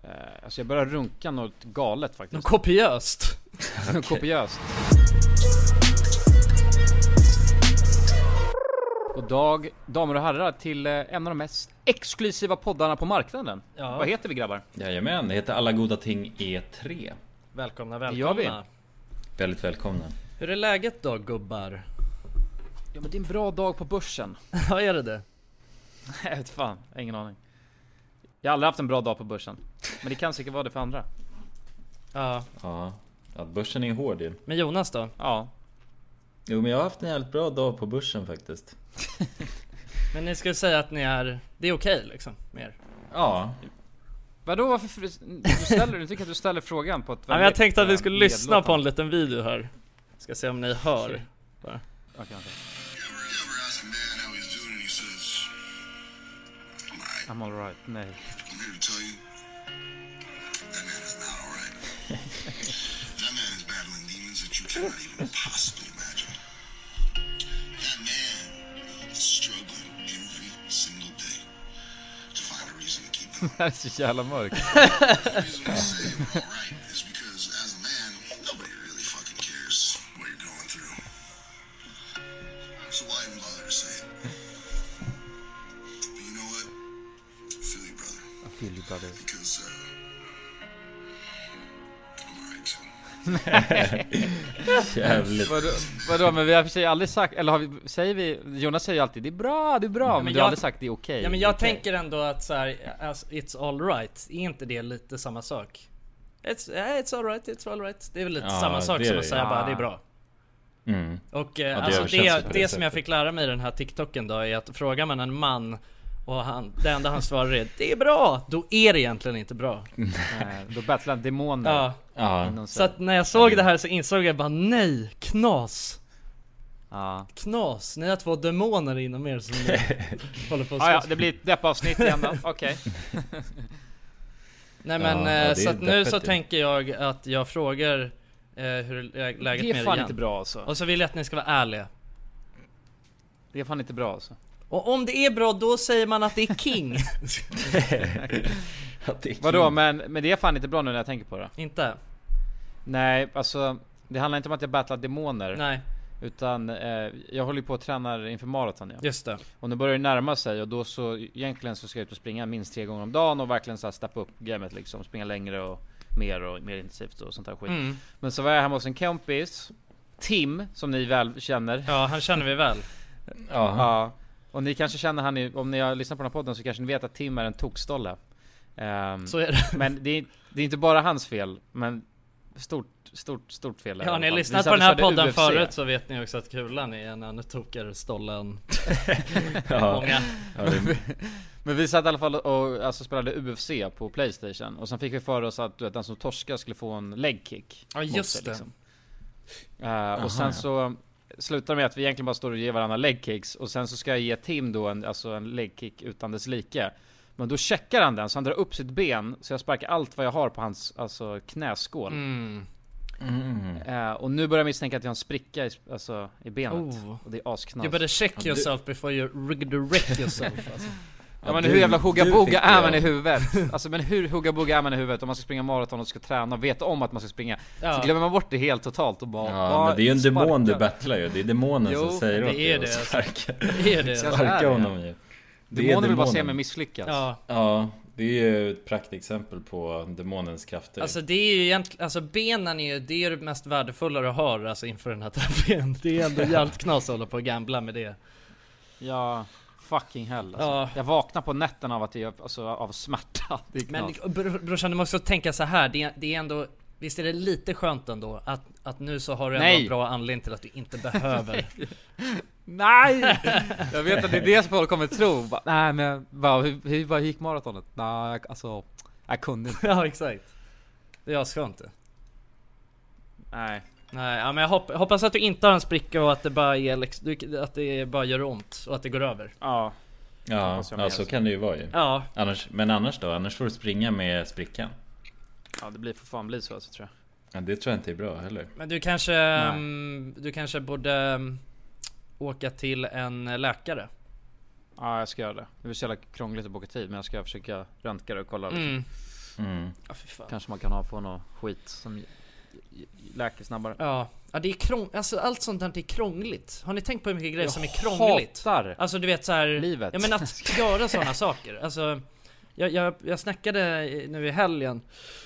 Alltså jag börjar runka något galet faktiskt. Kopiöst. Kopiöst. God dag, damer och herrar, till en av de mest exklusiva poddarna på marknaden. Ja. Vad heter vi, grabbar? Jajamän, det heter Alla goda ting E3. Välkomna, Det gör vi. välkomna. Väldigt välkomna. Hur är läget då, gubbar? Ja, men det är en bra dag på börsen. Ja, är det? Jag vet fan, jag har ingen aning. Jag har aldrig haft en bra dag på börsen. Men det kan säkert vara det för andra. Ja. Ja, börsen är hård ju. Men Jonas då? Ja. Jo, men jag har haft en jävligt bra dag på börsen faktiskt. Men ni skulle säga att ni är... Det är okej liksom, mer. Ja. Vadå, varför du tycker att du ställer frågan på ett Ja, men jag tänkte att vi skulle lyssna nedlåtande. på en liten video här. Ska se om ni hör. Bara. Okej. I'm all right. Nej. I'm here to tell you, that man is not all right. That man is battling demons that you cannot even possibly imagine. That man is struggling every single day to find a reason to keep him. Det här är så jävla mörkt. The reason I say you're all right is because as a man, nobody really fucking cares what you're going through. So why even bother to say it? But you know what? I feel you, brother. I feel you, brother. Because I'm alright. Jävligt. Vadå, men vi har för sig aldrig sagt, eller har vi, säger vi, Jonas säger ju alltid det är bra, men du har aldrig sagt det är okej. Ja, men jag Okej. tänker ändå att så här, it's all right. Är inte det lite samma sak? It's all right, it's all right. Det är väl lite Ja, samma sak det är som det. att säga bara det är bra. Mm. Och det alltså översätts ju på det det som jag sättet. fick lära mig i den här TikToken då är att frågar man en man och det enda han svarar är det är bra, då är det egentligen inte bra. Då battlar demoner. Ja. Ja. inom sig. Så att när jag såg det här så insåg jag bara nej, knas. Ja. Knas, ni har 2 demoner inom er som håller på att Ja, slåss. det blir ett deppavsnitt igen då. Okej. Nej men Ja, det är så att nu deppigt så ju. tänker jag att jag frågar hur läget Det med är er fan igen. inte bra alltså. Och så vill jag att ni ska vara ärliga. Det är fan inte bra alltså. Och om det är bra, då säger man att det är king. Ja, det är Vadå, kul. men det är fan inte bra nu när jag tänker på det. Inte? Nej, alltså det handlar inte om att jag battlar demoner. Nej, Utan jag håller ju på att träna inför maraton, ja. just det. Och nu börjar det närma sig, och då så egentligen så ska jag ut och springa minst 3 gånger om dagen och verkligen så här steppa upp gamet liksom, springa längre och mer intensivt och sånt där skit. Mm. Men så var jag hemma hos en kompis, Tim, som ni väl känner. Ja, han känner vi väl. Ja. Ja. Och ni kanske känner han, om ni har lyssnat på den här podden så kanske ni vet att Tim är en tokstolle. Så är det. Men det är inte bara hans fel, men stort fel. Ja, ni har lyssnat på den här podden förut så vet ni också att Kulan är en ännu tokigare stolle än Ja. många. Ja, det... Men vi satt i alla fall och alltså, spelade UFC på PlayStation. Och sen fick vi för oss att du vet, den som torskar skulle få en leg kick. Ja, mot just sig, det. liksom. Och sen så slutar med att vi egentligen bara står och ger varandra leg kicks. Och sen så ska jag ge Tim då en leg kick utan dess like. Men då checkar han den, så han drar upp sitt ben. Så jag sparkar allt vad jag har på hans knäskål. Och nu börjar jag misstänka att jag har en spricka i benet. Oh. Och det är asknas. You better check yourself before you wreck yourself alltså. Ja, men du- hur jävla du hugga-bugga fick är det, man ja. i huvudet? Alltså, men hur hugga-bugga är man i huvudet om man ska springa maraton och ska träna och veta om att man ska springa? Ja. Så glömmer man bort det helt totalt och bara... Ja, men det är ju en demon du sparkar. battlar ju. Det är demonen Jo, som säger det åt är dig det, att alltså. sparka, Det är det. Så- är sparka det, honom ju. Det är Demonen vill bara se demonen. mig misslyckas. Ja. Ja, det är ju ett praktexempel på demonens krafter. Alltså det är ju egentligen, alltså benen är ju, det är det mest värdefulla du har alltså inför den här tävlingen. Det är ändå jävligt knas att hålla på och gambla med det. Ja, fucking hell alltså. Ja. Jag vaknar på nätten av att av smärta. Det är Men knas. brorsan, du måste också tänka så här. Det är ändå, visst är det lite skönt ändå att nu så har du ändå Nej. en bra anledning till att du inte behöver. Nej! Jag vet att det är det som folk kommer tro. Bara, nej men, hur gick maratonet? Nej, jag kunde inte. Ja, exakt. Det är skönt det. Nej. Nej, ja, men jag hoppas att du inte har en spricka och att det bara är att det bara gör ont och att det går över. Ja. ja, hoppas jag med, ja, så alltså. kan det ju vara ju. Ja, Men annars då? Annars får du springa med sprickan. Ja, det blir för fan bli så alltså, tror jag. Ja, det tror jag inte är bra heller. men du kanske borde åka till en läkare. Ja, jag ska göra det. Det är så jävla krångligt att boka tid, men jag ska försöka röntga det och kolla liksom. Kanske man kan få något skit som läker snabbare. Ja, det är alltså allt sånt där är krångligt. Har ni tänkt på hur mycket grejer som är krångligt? Hatar alltså du vet så här, livet. Ja, men att göra sådana saker. Alltså jag snackade nu i helgen.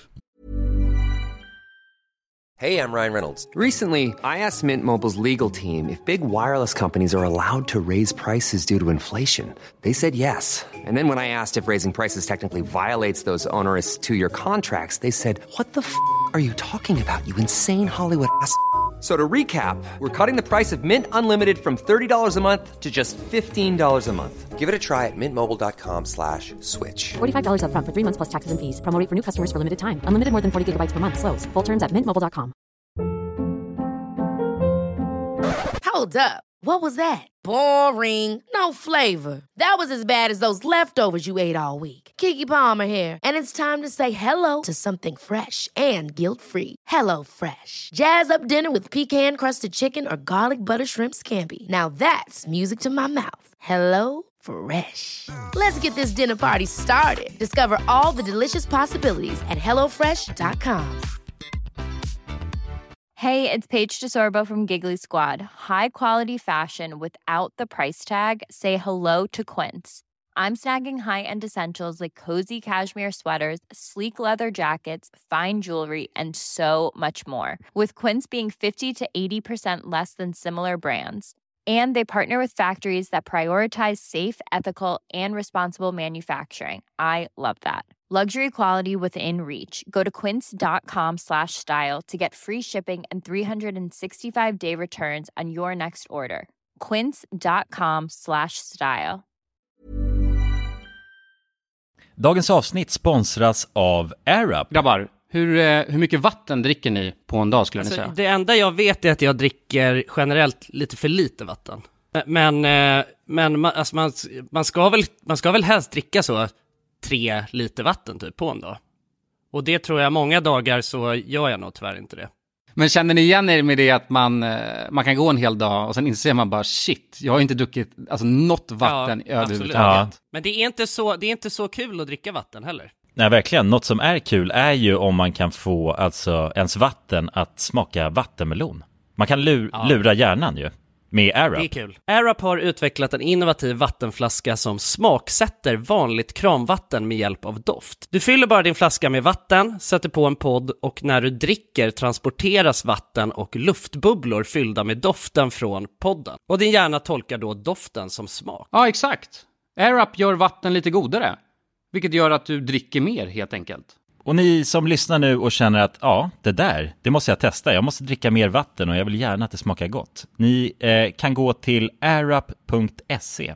Hey, I'm Ryan Reynolds. Recently, I asked Mint Mobile's legal team if big wireless companies are allowed to raise prices due to inflation. They said yes. And then when I asked if raising prices technically violates those onerous 2-year contracts, they said, "What the f*** are you talking about, you insane Hollywood ass?" So to recap, we're cutting the price of Mint Unlimited from $30 a month to just $15 a month. Give it a try at mintmobile.com/switch. $45 up front for 3 months plus taxes and fees. Promo rate for new customers for limited time. Unlimited more than 40 gigabytes per month. Slows full terms at mintmobile.com. Hold up. What was that? Boring. No flavor. That was as bad as those leftovers you ate all week. Keke Palmer here, and it's time to say hello to something fresh and guilt-free. Hello Fresh. Jazz up dinner with pecan-crusted chicken or garlic butter shrimp scampi. Now that's music to my mouth. Hello Fresh. Let's get this dinner party started. Discover all the delicious possibilities at hellofresh.com. Hey, it's Paige DeSorbo from Giggly Squad. High quality fashion without the price tag. Say hello to Quince. I'm snagging high-end essentials like cozy cashmere sweaters, sleek leather jackets, fine jewelry, and so much more. With Quince being 50 to 80% less than similar brands. And they partner with factories that prioritize safe, ethical, and responsible manufacturing. I love that. Luxury quality within reach. Go to quince.com/style to get free shipping and 365-day returns on your next order. quince.com/style. Dagens avsnitt sponsras av AirUp. Grabbar, hur mycket vatten dricker ni på en dag skulle ni säga? Det enda jag vet är att jag dricker generellt lite för lite vatten. Men man ska väl helst dricka så 3 liter vatten typ på en dag. Och det tror jag många dagar så gör jag nog tyvärr inte det. Men känner ni igen er med det att man kan gå en hel dag och sen inser man bara shit, jag har inte druckit något vatten överhuvudtaget. Ja. Men det är inte så kul att dricka vatten heller. Nej, verkligen. Något som är kul är ju om man kan få alltså ens vatten att smaka vattenmelon. Man kan lura hjärnan ju med AirUp. Det är kul. AirUp har utvecklat en innovativ vattenflaska som smaksätter vanligt kranvatten med hjälp av doft. Du fyller bara din flaska med vatten, sätter på en podd och när du dricker transporteras vatten och luftbubblor fyllda med doften från podden. Och din hjärna tolkar då doften som smak. Ja, exakt. AirUp gör vatten lite godare, vilket gör att du dricker mer helt enkelt. Och ni som lyssnar nu och känner att det måste jag testa. Jag måste dricka mer vatten och jag vill gärna att det smakar gott. Ni kan gå till airup.se.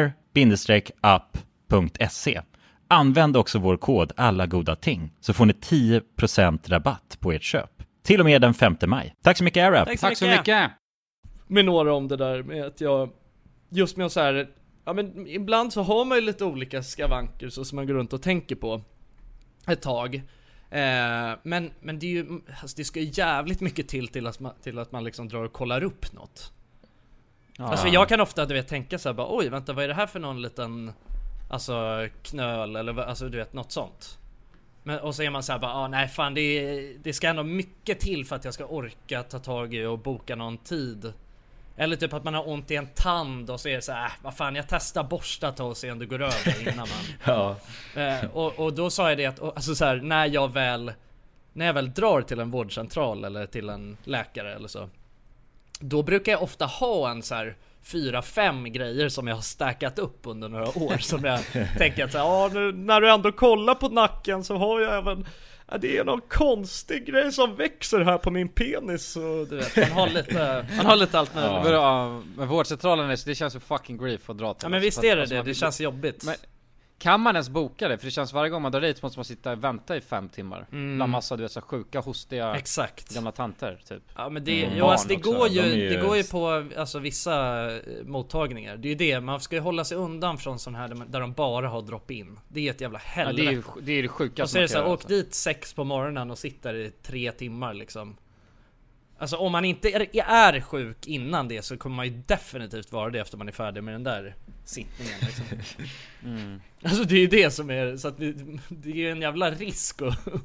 air-up.se. Använd också vår kod alla goda ting så får ni 10% rabatt på ert köp. Till och med den 5 maj. Tack så mycket AirUp. Tack så mycket. Med några om det där med att jag just med så här, ja men ibland så har man ju lite olika skavanker så som man går runt och tänker på ett tag. Men det är ju alltså det ska ju jävligt mycket till att man liksom drar och kollar upp något. Ja. Alltså jag kan ofta tänka så här bara oj vänta vad är det här för någon liten alltså knöl eller alltså du vet något sånt. Men och så är man så här bara nej fan det ska ändå mycket till för att jag ska orka ta tag i och boka någon tid. Eller typ att man har ont i en tand och så är det så här, vad fan jag testar borstat och se om det går över innan man. Och då sa jag det att alltså så här, när jag väl drar till en vårdcentral eller till en läkare eller så, då brukar jag ofta ha en så här 4-5 grejer som jag har stackat upp under några år som jag tänker att så här, nu, när du ändå kollar på nacken så har jag även det är någon konstig grej som växer här på min penis och du vet, man har lite allt möjligt. Men vårdcentralen det känns ju fucking grief att dra till. Ja men visst är det det känns jobbigt. Men kan man ens boka det? För det känns varje gång man drar dit måste man sitta och vänta i 5 timmar. Bland massa du vet så sjuka hostiga gamla tanter typ. Ja men det går ju på alltså vissa mottagningar. Det är ju det man ska ju hålla sig undan från sån här där de bara har drop-in. Det är ett jävla helvete. Ja, det är det sjukaste. Och så är det så här, åk dit 6 på morgonen och sitter i 3 timmar liksom. Alltså om man inte är sjuk innan det, så kommer man ju definitivt vara det efter man är färdig med den där sittningen liksom. Alltså det är ju det som är, så att det är ju en jävla risk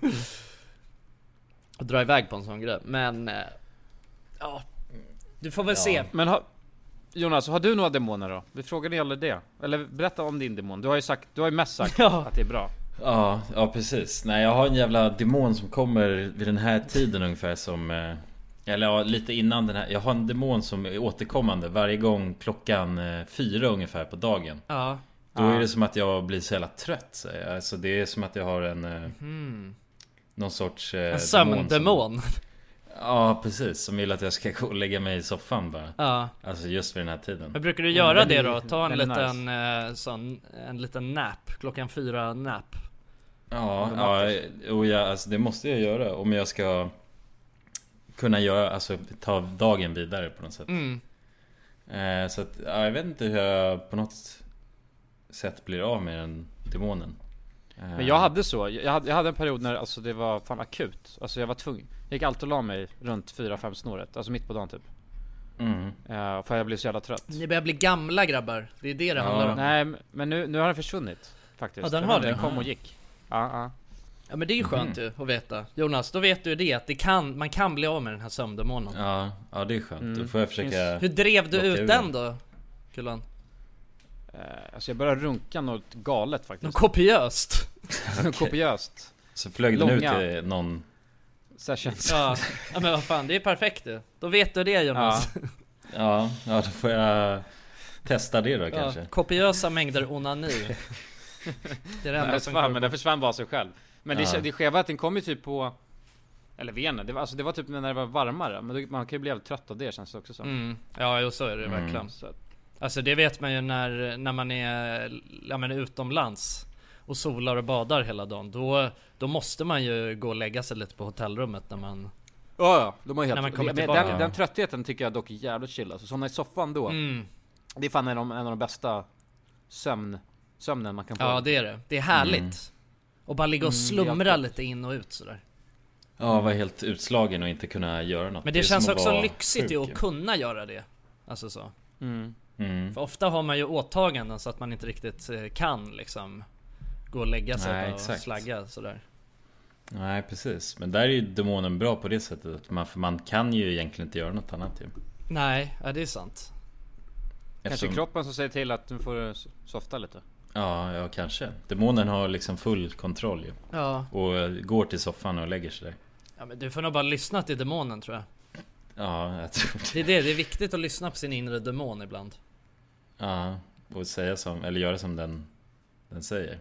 att dra iväg på en sån grej. Men ja, du får väl se. Men Jonas, har du några demoner då? Vi frågade aldrig det. Eller berätta om din demon. Du har ju mest sagt att det är bra. Ja, precis. Nej, jag har en jävla demon som kommer vid den här tiden ungefär som... Eller ja, lite innan den här. Jag har en demon som är återkommande varje gång klockan 4 ungefär på dagen. Ja. Då är det som att jag blir så jävla trött. Alltså det är som att jag har en... någon sorts... en sömndemon. Ja, precis. Som vill att jag ska gå och lägga mig i soffan bara. Ja. Alltså just vid den här tiden. Men brukar du göra det då? Ta en liten en liten nap. Klockan 4 nap. Ja, alltså det måste jag göra om jag ska kunna göra, alltså ta dagen vidare på något sätt. Så att, jag vet inte hur jag på något sätt blir av med den demonen. Men jag hade så, jag hade en period när alltså det var fan akut. Alltså jag var tvungen. Jag gick alltid och la mig runt 4-5 snåret. Alltså mitt på dagen typ. För jag blev så jävla trött. Ni börjar bli gamla grabbar. Det är det handlar om. Nej, men nu har den försvunnit faktiskt. Ja, den har det. Den kom och gick. Ja, men det är ju skönt ju att veta. Jonas, då vet du det, att man kan bli av med den här sömndemonen. Ja, det är skönt. Då får jag försöka. Hur drev du ut den då, Kulan? Alltså jag började runka något galet faktiskt. Något kopiöst. Kopiöst. Så flög den ut till någon sessions. Ja, men vad fan, det är perfekt du. Då vet du det, Jonas. Ja, då får jag testa det då kanske. Kopiösa mängder onani. Det är det enda som men den försvann bara sig själv. Men det skeva att den kom ju typ på, eller vena, det var typ när det var varmare. Men man kan ju bli jävligt trött av det, känns det också så. Ja, så är det verkligen. Alltså det vet man ju när man är utomlands och solar och badar hela dagen. Då måste man ju gå och lägga sig lite på hotellrummet när man... Ja, de har helt... När man kommer tillbaka. Den tröttheten tycker jag dock är jävligt chill. Alltså såna i soffan då. Det är fan en av de bästa sömnen man kan få. Ja, det är det. Det är härligt. Och bara ligga och slumra lite in och ut sådär. Ja, vara helt utslagen och inte kunna göra något. Men det känns också lyxigt ju att kunna göra det. Alltså så. För ofta har man ju åtaganden så att man inte riktigt kan liksom gå och lägga sig och slagga sådär. Nej, precis. Men där är ju demonen bra på det sättet att man kan ju egentligen inte göra något annat ju. Nej, det är sant. Kanske kroppen som säger till att du får softa lite. Ja, kanske. Demonen har liksom full kontroll ju. Ja. Och går till soffan och lägger sig där. Ja, men du får nog bara lyssna till demonen, tror jag. Ja, jag tror det. Det är viktigt att lyssna på sin inre demon ibland. Ja, och säga eller göra som den säger.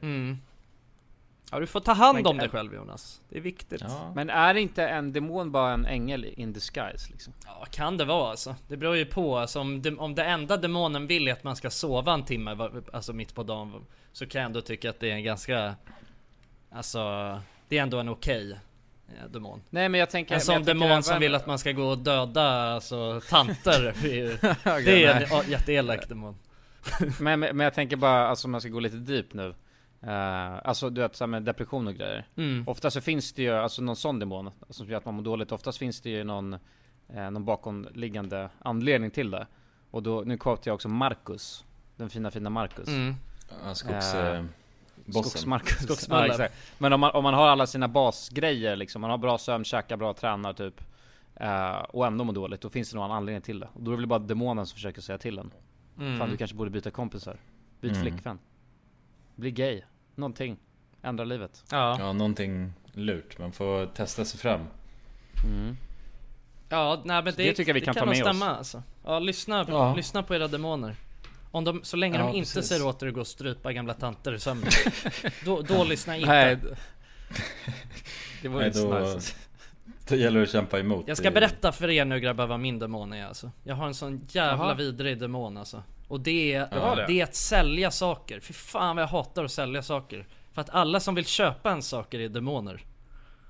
Ja, du får ta hand om dig själv, Jonas. Det är viktigt. Ja. Men är inte en demon bara en ängel in disguise liksom? Ja, kan det vara alltså. Det beror ju på alltså, om det enda demonen vill är att man ska sova en timme, alltså mitt på dagen, så kan jag ändå tycka att det är en ganska, alltså det är ändå en okej demon. Nej, men jag tänker en sån demon som vill att man ska gå och döda alltså tanter. Det är en jätteelak demon. men jag tänker bara, alltså man ska gå lite deep nu. Alltså du vet, så med depression och grejer. Ofta så finns det ju alltså någon sån demon som gör att man mår dåligt. Oftast finns det ju någon bakomliggande anledning till det. Och då, nu quote jag också Marcus, den fina Marcus. Skogsmarcus. Ja, men om man har alla sina basgrejer liksom, man har bra sömn, käkar bra, tränar typ, och ändå mår dåligt, då finns det någon anledning till det. Och då är det väl bara demonen som försöker säga till en. Fan, du kanske borde byta kompisar. Byt flickvän. Bli gay. Någonting. Ändra livet. Ja, någonting lurt. Man får testa sig fram. Ja, nej, men det tycker vi kan ta med oss. Alltså. Ja, lyssna på era demoner. Så länge de inte säger åt er att gå och strypa gamla tanter i sömnen. då lyssna inte. Nej, det var inte nice. Det gäller att kämpa emot. Jag ska berätta för er nu, grabbar, vad min demon är alltså. Jag har en sån jävla vidrig demon alltså. Och det är att sälja saker. Fy fan vad jag hatar att sälja saker. För att alla som vill köpa en saker är demoner.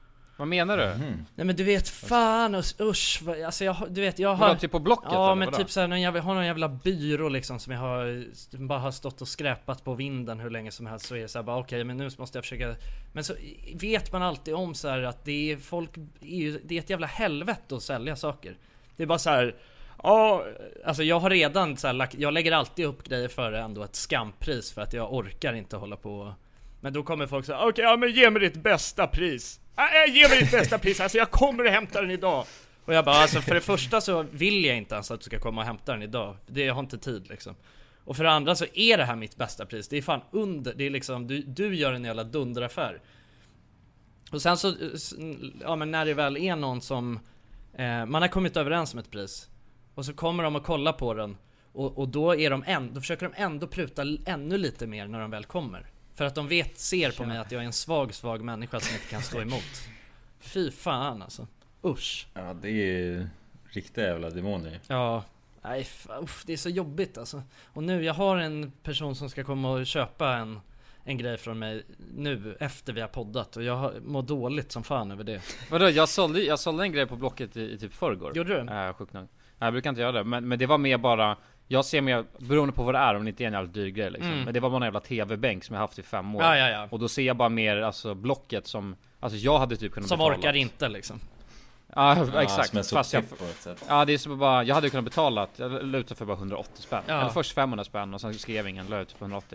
Vad menar du? Nej men du vet, fan usch, alltså jag har typ på Blocket? Ja eller men vadå? typ såhär, jag har någon jävla byrå liksom som jag bara har stått och skräpat på vinden hur länge som helst. Så är det såhär bara okej, men nu måste jag försöka. Men så vet man alltid om så här att det är det är ett jävla helvete att sälja saker. Det är bara så här. Ja, alltså jag har redan så här, jag lägger alltid upp grejer för ändå ett skampris för att jag orkar inte hålla på. Men då kommer folk säga okej, ja, men ge mig ditt bästa pris. Ge mig ditt bästa pris, alltså jag kommer att hämta den idag. Och jag bara, alltså för det första så vill jag inte ens att du ska komma och hämta den idag. Jag har inte tid liksom. Och för det andra så är det här mitt bästa pris. Det är fan det är liksom, du gör en jävla dunderaffär. Och sen så, ja men när det väl är någon som man har kommit överens om ett pris. Och så kommer de och kollar på den. Och då är då försöker de ändå pruta ännu lite mer när de väl kommer. För att de ser på mig att jag är en svag människa som inte kan stå emot. Fy fan alltså. Usch. Ja, det är ju riktiga jävla demoner. Ja. Nej, det är så jobbigt alltså. Och nu, jag har en person som ska komma och köpa en grej från mig nu efter vi har poddat. Och jag mår dåligt som fan över det. Vadå, jag sålde en grej på Blocket i typ förrgår. Gjorde du? Sjukt nog. Nej, jag brukar inte göra det. Men det var mer bara, jag ser mer beroende på vad det är, om det inte är en jävla dyr grej liksom. Men det var bara en jävla tv-bänk som jag haft i 5 år. Ja. Och då ser jag bara mer alltså Blocket som, alltså jag hade typ kunnat som betala. Orkar inte liksom. Ja, exakt. Fast på ett sätt. Ja, det är så bara, jag hade kunnat betala, jag la ut för bara 180 spänn. Ja. Eller först 500 spänn och sen skrev ingen, la ut för 180.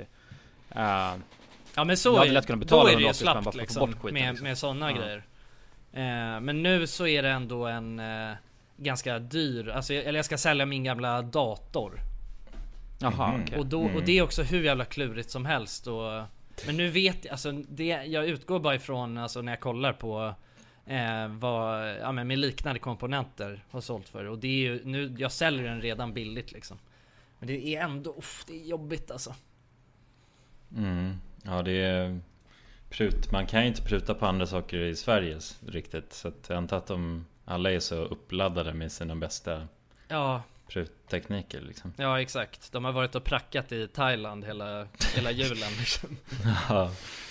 Ja men så jag hade lätt kunnat betala, då är det ju 180 spänn bara slappt för att få liksom, bort skiten, med sådana grejer. Men nu så är det ändå en ganska dyr, alltså jag ska sälja min gamla dator. Jaha, okej. Och det är också hur jävla klurigt som helst. Men nu vet jag, alltså jag utgår bara ifrån, alltså när jag kollar på vad med liknande komponenter har sålt för. Och det är ju, nu, jag säljer den redan billigt liksom. Men det är ändå, det är jobbigt alltså. Ja, det är man kan ju inte pruta på andra saker i Sverige riktigt. Så att jag antar att alla är så uppladdade med sina bästa pruttekniker liksom. Ja, exakt. De har varit och prackat i Thailand hela julen liksom. Ja.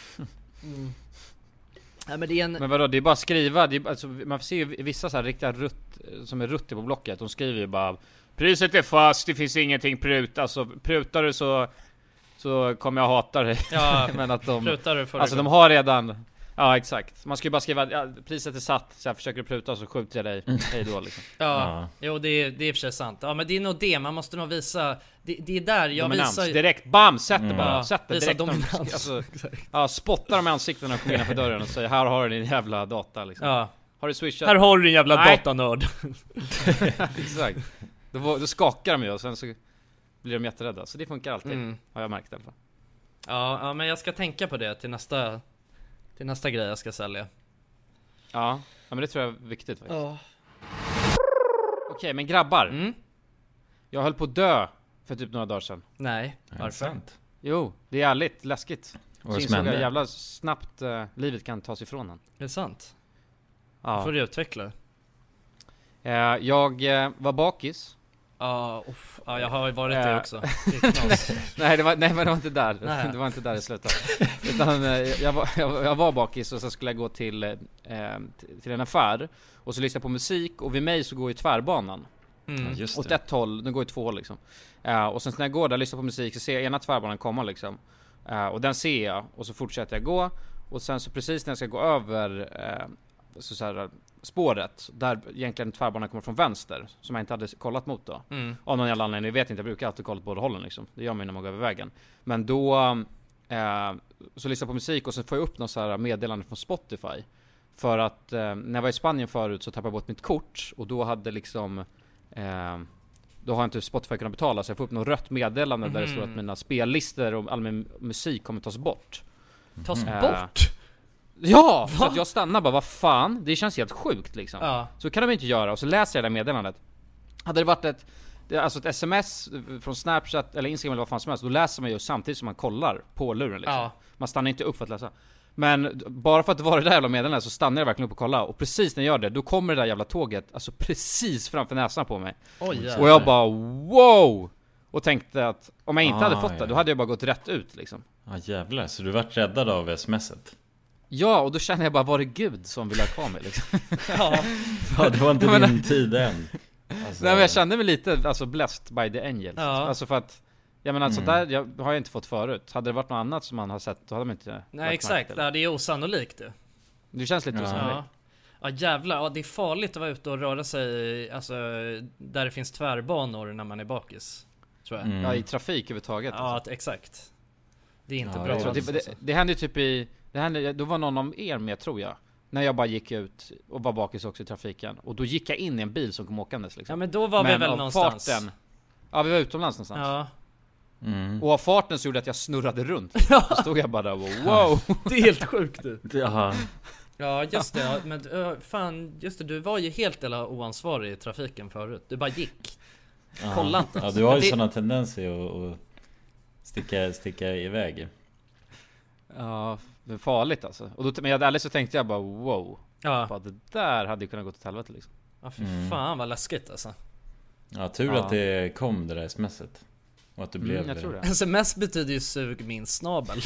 Ja, men det är men vadå, det är bara skriva, alltså, man ser ju vissa så här riktiga som är rutter på Blocket. De skriver ju bara, priset är fast, det finns ingenting prut. Alltså prutar du så kommer jag hata dig. Ja, men att alltså de har redan. Ja, exakt. Man ska ju bara skriva, priset är satt, så jag försöker pruta så skjuter jag dig. Hej då liksom. Ja. Jo, det är i och för sig sant. Ja, men det är nog det, man måste nog visa. Det är där jag dominans, visar direkt, bam, sätter bara. Sätter visa direkt dominans. Spottar dem i ansikten och kommer innanför dörren och säger, här har du din jävla data liksom. Ja. Har du swishat? Här har du din jävla datanörd. Exakt. Då skakar de ju och sen så blir de jätterädda. Så det funkar alltid, har jag märkt i alla fall. Ja, men jag ska tänka på det till nästa grej jag ska sälja. Ja, men det tror jag är viktigt faktiskt. Okej, men grabbar. Jag höll på att dö för typ några dagar sedan. Nej, varför? Jo, det är ärligt, läskigt. Så insåg jag jävla snabbt livet kan tas ifrån en. Det är sant. Ja. Får du utveckla? Jag var bakis. Ja, jag har varit det också. Nej, men det var inte där. Det var inte där det slutade. Utan jag var bakis och så skulle jag gå till en affär och så lyssna på musik, och vid mig så går ju tvärbanan. Just åt ett håll, den går ju 2 håll liksom. Och sen när jag går där och lyssnar på musik så ser jag ena tvärbanan komma liksom. Och den ser jag, och så fortsätter jag gå, och sen så precis när jag ska gå över så här, spåret där egentligen tvärbanan kommer från vänster, som jag inte hade kollat mot då. Av någon jävla anledning, jag vet inte, jag brukar alltid kolla på båda hållen liksom. Det gör man när man går över vägen. Men då så lyssnar jag på musik och så får jag upp något så här meddelande från Spotify. För att när jag var i Spanien förut så tappade jag bort mitt kort, och då hade liksom då har inte Spotify kunnat betala, så jag får upp något rött meddelande där det står att mina spellistor och all min musik kommer tas bort. Tas bort? Ja, så att jag stannar bara, vad fan? Det känns helt sjukt liksom. Ja. Så kan de inte göra, och så läser jag det meddelandet. Hade det varit ett sms från Snapchat eller Instagram eller vad fan som helst, då läser man ju samtidigt som man kollar på luren liksom. Ja. Man stannar inte upp för att läsa. Men bara för att det var det där jävla meddelandet så stannar jag verkligen upp och kollar. Och precis när jag gör det, då kommer det där jävla tåget, alltså precis framför näsan på mig. Och jag bara, wow! Och tänkte att om jag inte hade fått det, då hade jag bara gått rätt ut liksom. Ja, jävlar, så du vart räddad av smset? Ja, och då känner jag bara, var det Gud som ville ha kvar mig liksom? Ja. Ja, det var inte din tid än. Alltså... Nej, men jag kände mig lite, alltså, blessed by the angels. Ja. Alltså för att, jag menar, alltså där har jag inte fått förut. Hade det varit något annat som man har sett, då hade man inte... Nej, exakt. Ja, det är osannolikt det. Det känns lite osannolikt. Ja, jävlar. Ja, det är farligt att vara ute och röra sig, alltså, där det finns tvärbanor när man är bakis, tror jag. Ja, i trafik överhuvudtaget. Ja, alltså. Exakt. Det är inte bra. Det hände ju typ då var någon av er med, tror jag. När jag bara gick ut och var bakis också i trafiken. Och då gick jag in i en bil som kom åkandes liksom. Ja, men då var vi väl någonstans. Farten, ja, vi var utomlands någonstans. Ja. Och av farten så gjorde att jag snurrade runt. Då stod jag bara där och wow. Det är helt sjukt du. Jaha. Ja, just det. Ja, men fan, just det. Du var ju helt eller oansvarig i trafiken förut. Du bara gick. Kolla inte. Ja, du har ju sådana tendenser att sticka iväg. Ja, det är farligt alltså. Och då, men ärligt så tänkte jag bara wow. Ja. Bara, det där hade ju kunnat gå till helvete liksom. Ja, för fan vad läskigt alltså. Ja, tur att det kom det där sms:et. Och att du blev... jag tror det. SMS betyder ju sug min snabel.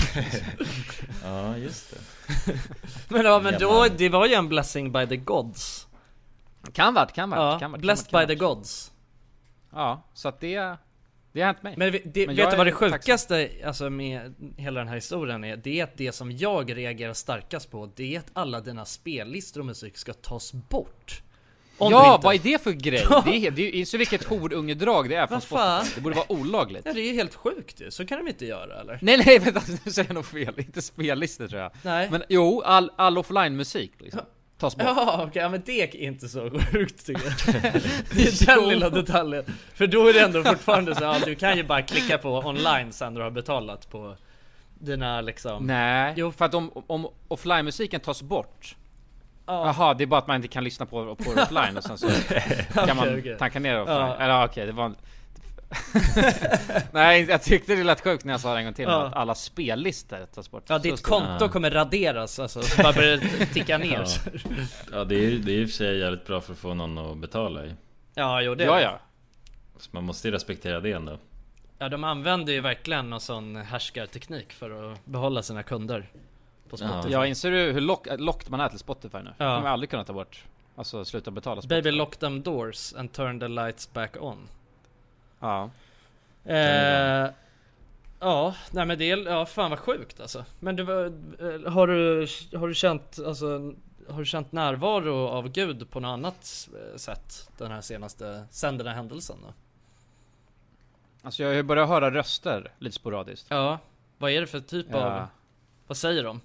Ja, just det. Men då, det var ju en blessing by the gods. Kan vara. Blessed by the gods. Ja, så att det har hänt mig. Men vet du vad det sjukaste alltså, med hela den här historien är? Det är att det som jag reagerar starkast på, det är att alla dina spellistor och musik ska tas bort. Ja, vad är det för grej? Det är så vilket horungedrag det är från Spotify. Det borde vara olagligt. Ja, det är ju helt sjukt. Så kan de inte göra, eller? Nej, vänta, nu säger jag nog fel. Inte spellistor, tror jag. Nej. Men jo, all offline-musik liksom tas bort. Ja, okej, men det är inte så sjukt, tycker jag. Det är den lilla detaljen. För då är det ändå fortfarande så att du kan ju bara klicka på online sen du har betalat på dina liksom... Nej, för att om offline-musiken tas bort... Jaha, det är bara att man inte kan lyssna på det offline och sen så kan man tanka ner det offline. Eller okej, det var... Nej, jag tyckte det lät sjukt när jag sa det en gång till att alla spellistor tas bort. Ja, ditt konto kommer raderas, alltså, så bara börjar ticka ner. Ja, det är i och för sig jävligt bra för att få någon att betala i. Ja, jo, det ja. Så man måste ju respektera det ändå. Ja, de använder ju verkligen någon sån härskarteknik för att behålla sina kunder på Spotify. Ja, inser du hur locked man är till Spotify nu? Ja. De kommer aldrig kunna ta bort, alltså sluta betala Spotify. Baby, lock them doors and turn the lights back on. Ja. Ja, nej men det är, ja, fan vad sjukt alltså. Men du, har du känt, alltså, har du känt närvaro av Gud på något annat sätt den här sen den här händelsen då? Alltså jag har börjat höra röster lite sporadiskt. Ja, vad är det för typ av, vad säger de?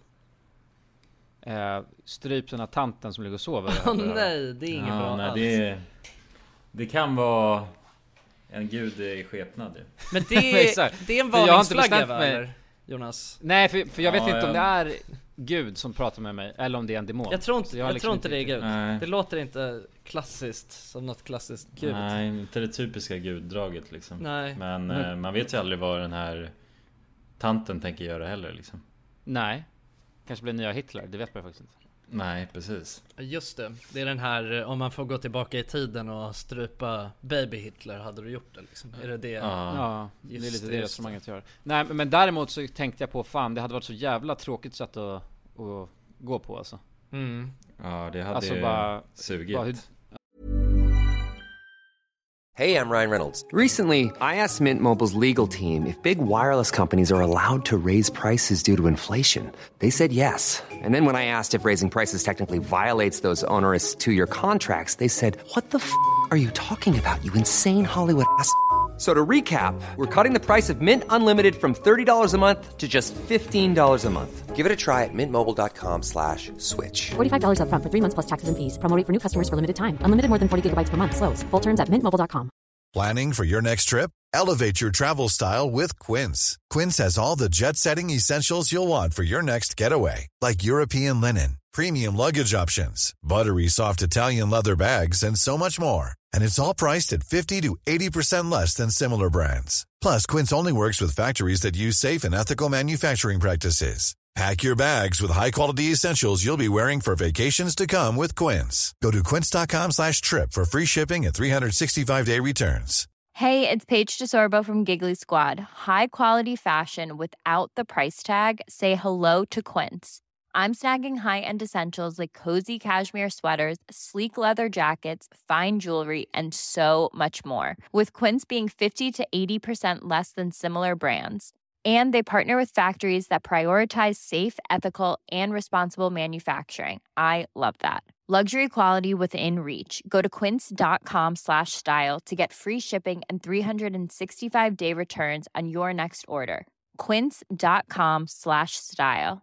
Stryp den här tanten som ligger och sover. Nej, det är inget bra alls. Det kan vara en gud i skepnad. Men det är en varningsflagga, va, eller, Jonas? Nej, för jag vet inte om det är Gud som pratar med mig eller om det är en demon. Jag tror inte det är Gud. Nej. Det låter inte klassiskt som något klassiskt Gud. Nej, inte det typiska guddraget liksom. Nej. Men man vet ju aldrig vad den här tanten tänker göra heller liksom. Nej. Kanske blir nya Hitler, det vet man faktiskt inte. Nej, precis. Just det. Det är den här, om man får gå tillbaka i tiden och strypa baby Hitler, hade du gjort det liksom? Är det det? Ja, det är lite det resonemanget jag gör. Nej, men däremot så tänkte jag på, fan, det hade varit så jävla tråkigt sätt att gå på alltså. Ja, det hade alltså bara sugit. Hey, I'm Ryan Reynolds. Recently, I asked Mint Mobile's legal team if big wireless companies are allowed to raise prices due to inflation. They said yes. And then when I asked if raising prices technically violates those onerous two-year contracts, they said, "What the f*** are you talking about, you insane Hollywood ass?" So to recap, we're cutting the price of Mint Unlimited from $30 a month to just $15 a month. Give it a try at mintmobile.com/switch. $45 up front for 3 months plus taxes and fees. Promo rate for new customers for limited time. Unlimited more than 40 gigabytes per month. Slows full terms at mintmobile.com. Planning for your next trip? Elevate your travel style with Quince. Quince has all the jet-setting essentials you'll want for your next getaway, like European linen, premium luggage options, buttery soft Italian leather bags, and so much more. And it's all priced at 50 to 80% less than similar brands. Plus, Quince only works with factories that use safe and ethical manufacturing practices. Pack your bags with high-quality essentials you'll be wearing for vacations to come with Quince. Go to quince.com/trip for free shipping and 365-day returns. Hey, it's Paige DeSorbo from Giggly Squad. High quality fashion without the price tag. Say hello to Quince. I'm snagging high-end essentials like cozy cashmere sweaters, sleek leather jackets, fine jewelry, and so much more. With Quince being 50 to 80% less than similar brands. And they partner with factories that prioritize safe, ethical, and responsible manufacturing. I love that. Luxury quality within reach. Go to quince.com/style to get free shipping and 365-day returns on your next order. quince.com/style.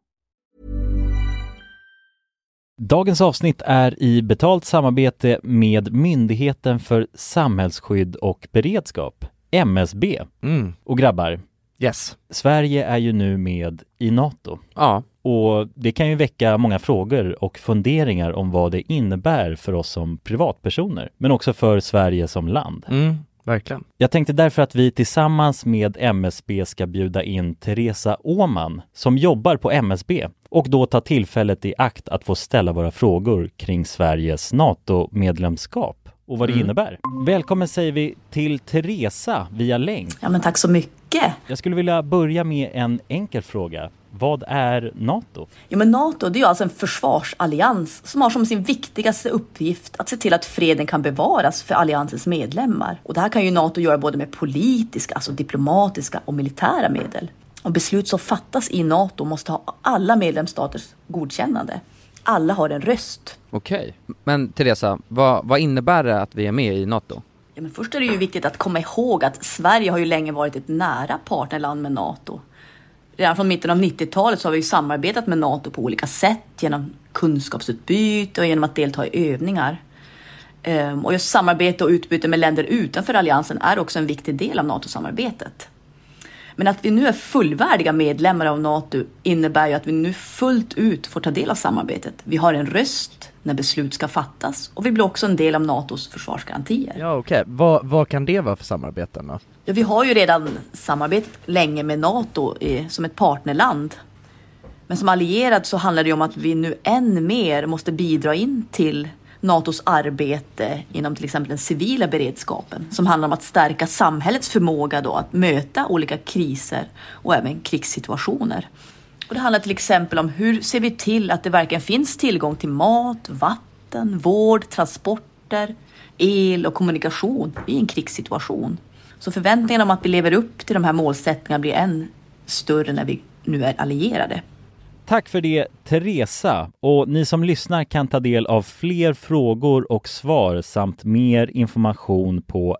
Dagens avsnitt är i betalt samarbete med Myndigheten för samhällsskydd och beredskap, MSB. Och grabbar, yes. Sverige är ju nu med i NATO. Ja. Och det kan ju väcka många frågor och funderingar om vad det innebär för oss som privatpersoner, men också för Sverige som land. Verkligen. Jag tänkte därför att vi tillsammans med MSB ska bjuda in Teresa Åhman som jobbar på MSB och då ta tillfället i akt att få ställa våra frågor kring Sveriges NATO-medlemskap och vad det innebär. Välkommen säger vi till Teresa via länk. Ja, men tack så mycket. Jag skulle vilja börja med en enkel fråga. Vad är NATO? Ja, men NATO, det är ju alltså en försvarsallians som har som sin viktigaste uppgift att se till att freden kan bevaras för alliansens medlemmar. Och det här kan ju NATO göra både med politiska, alltså diplomatiska och militära medel. Och beslut som fattas i NATO måste ha alla medlemsstaters godkännande. Alla har en röst. Okej, men Teresa, vad innebär det att vi är med i NATO? Ja, men först är det ju viktigt att komma ihåg att Sverige har ju länge varit ett nära partnerland med NATO. Redan från mitten av 90-talet så har vi ju samarbetat med NATO på olika sätt genom kunskapsutbyte och genom att delta i övningar. Och just samarbete och utbyte med länder utanför alliansen är också en viktig del av NATO-samarbetet. Men att vi nu är fullvärdiga medlemmar av NATO innebär ju att vi nu fullt ut får ta del av samarbetet. Vi har en röst när beslut ska fattas och vi blir också en del av NATOs försvarsgarantier. Ja, okej. Vad kan det vara för samarbeten då? Ja, vi har ju redan samarbetat länge med NATO som ett partnerland. Men som allierad så handlar det om att vi nu än mer måste bidra in till NATOs arbete inom till exempel den civila beredskapen som handlar om att stärka samhällets förmåga då att möta olika kriser och även krigssituationer. Och det handlar till exempel om hur ser vi till att det verkligen finns tillgång till mat, vatten, vård, transporter, el och kommunikation i en krigssituation. Så förväntningarna om att vi lever upp till de här målsättningarna blir än större när vi nu är allierade. Tack för det, Teresa. Och ni som lyssnar kan ta del av fler frågor och svar samt mer information på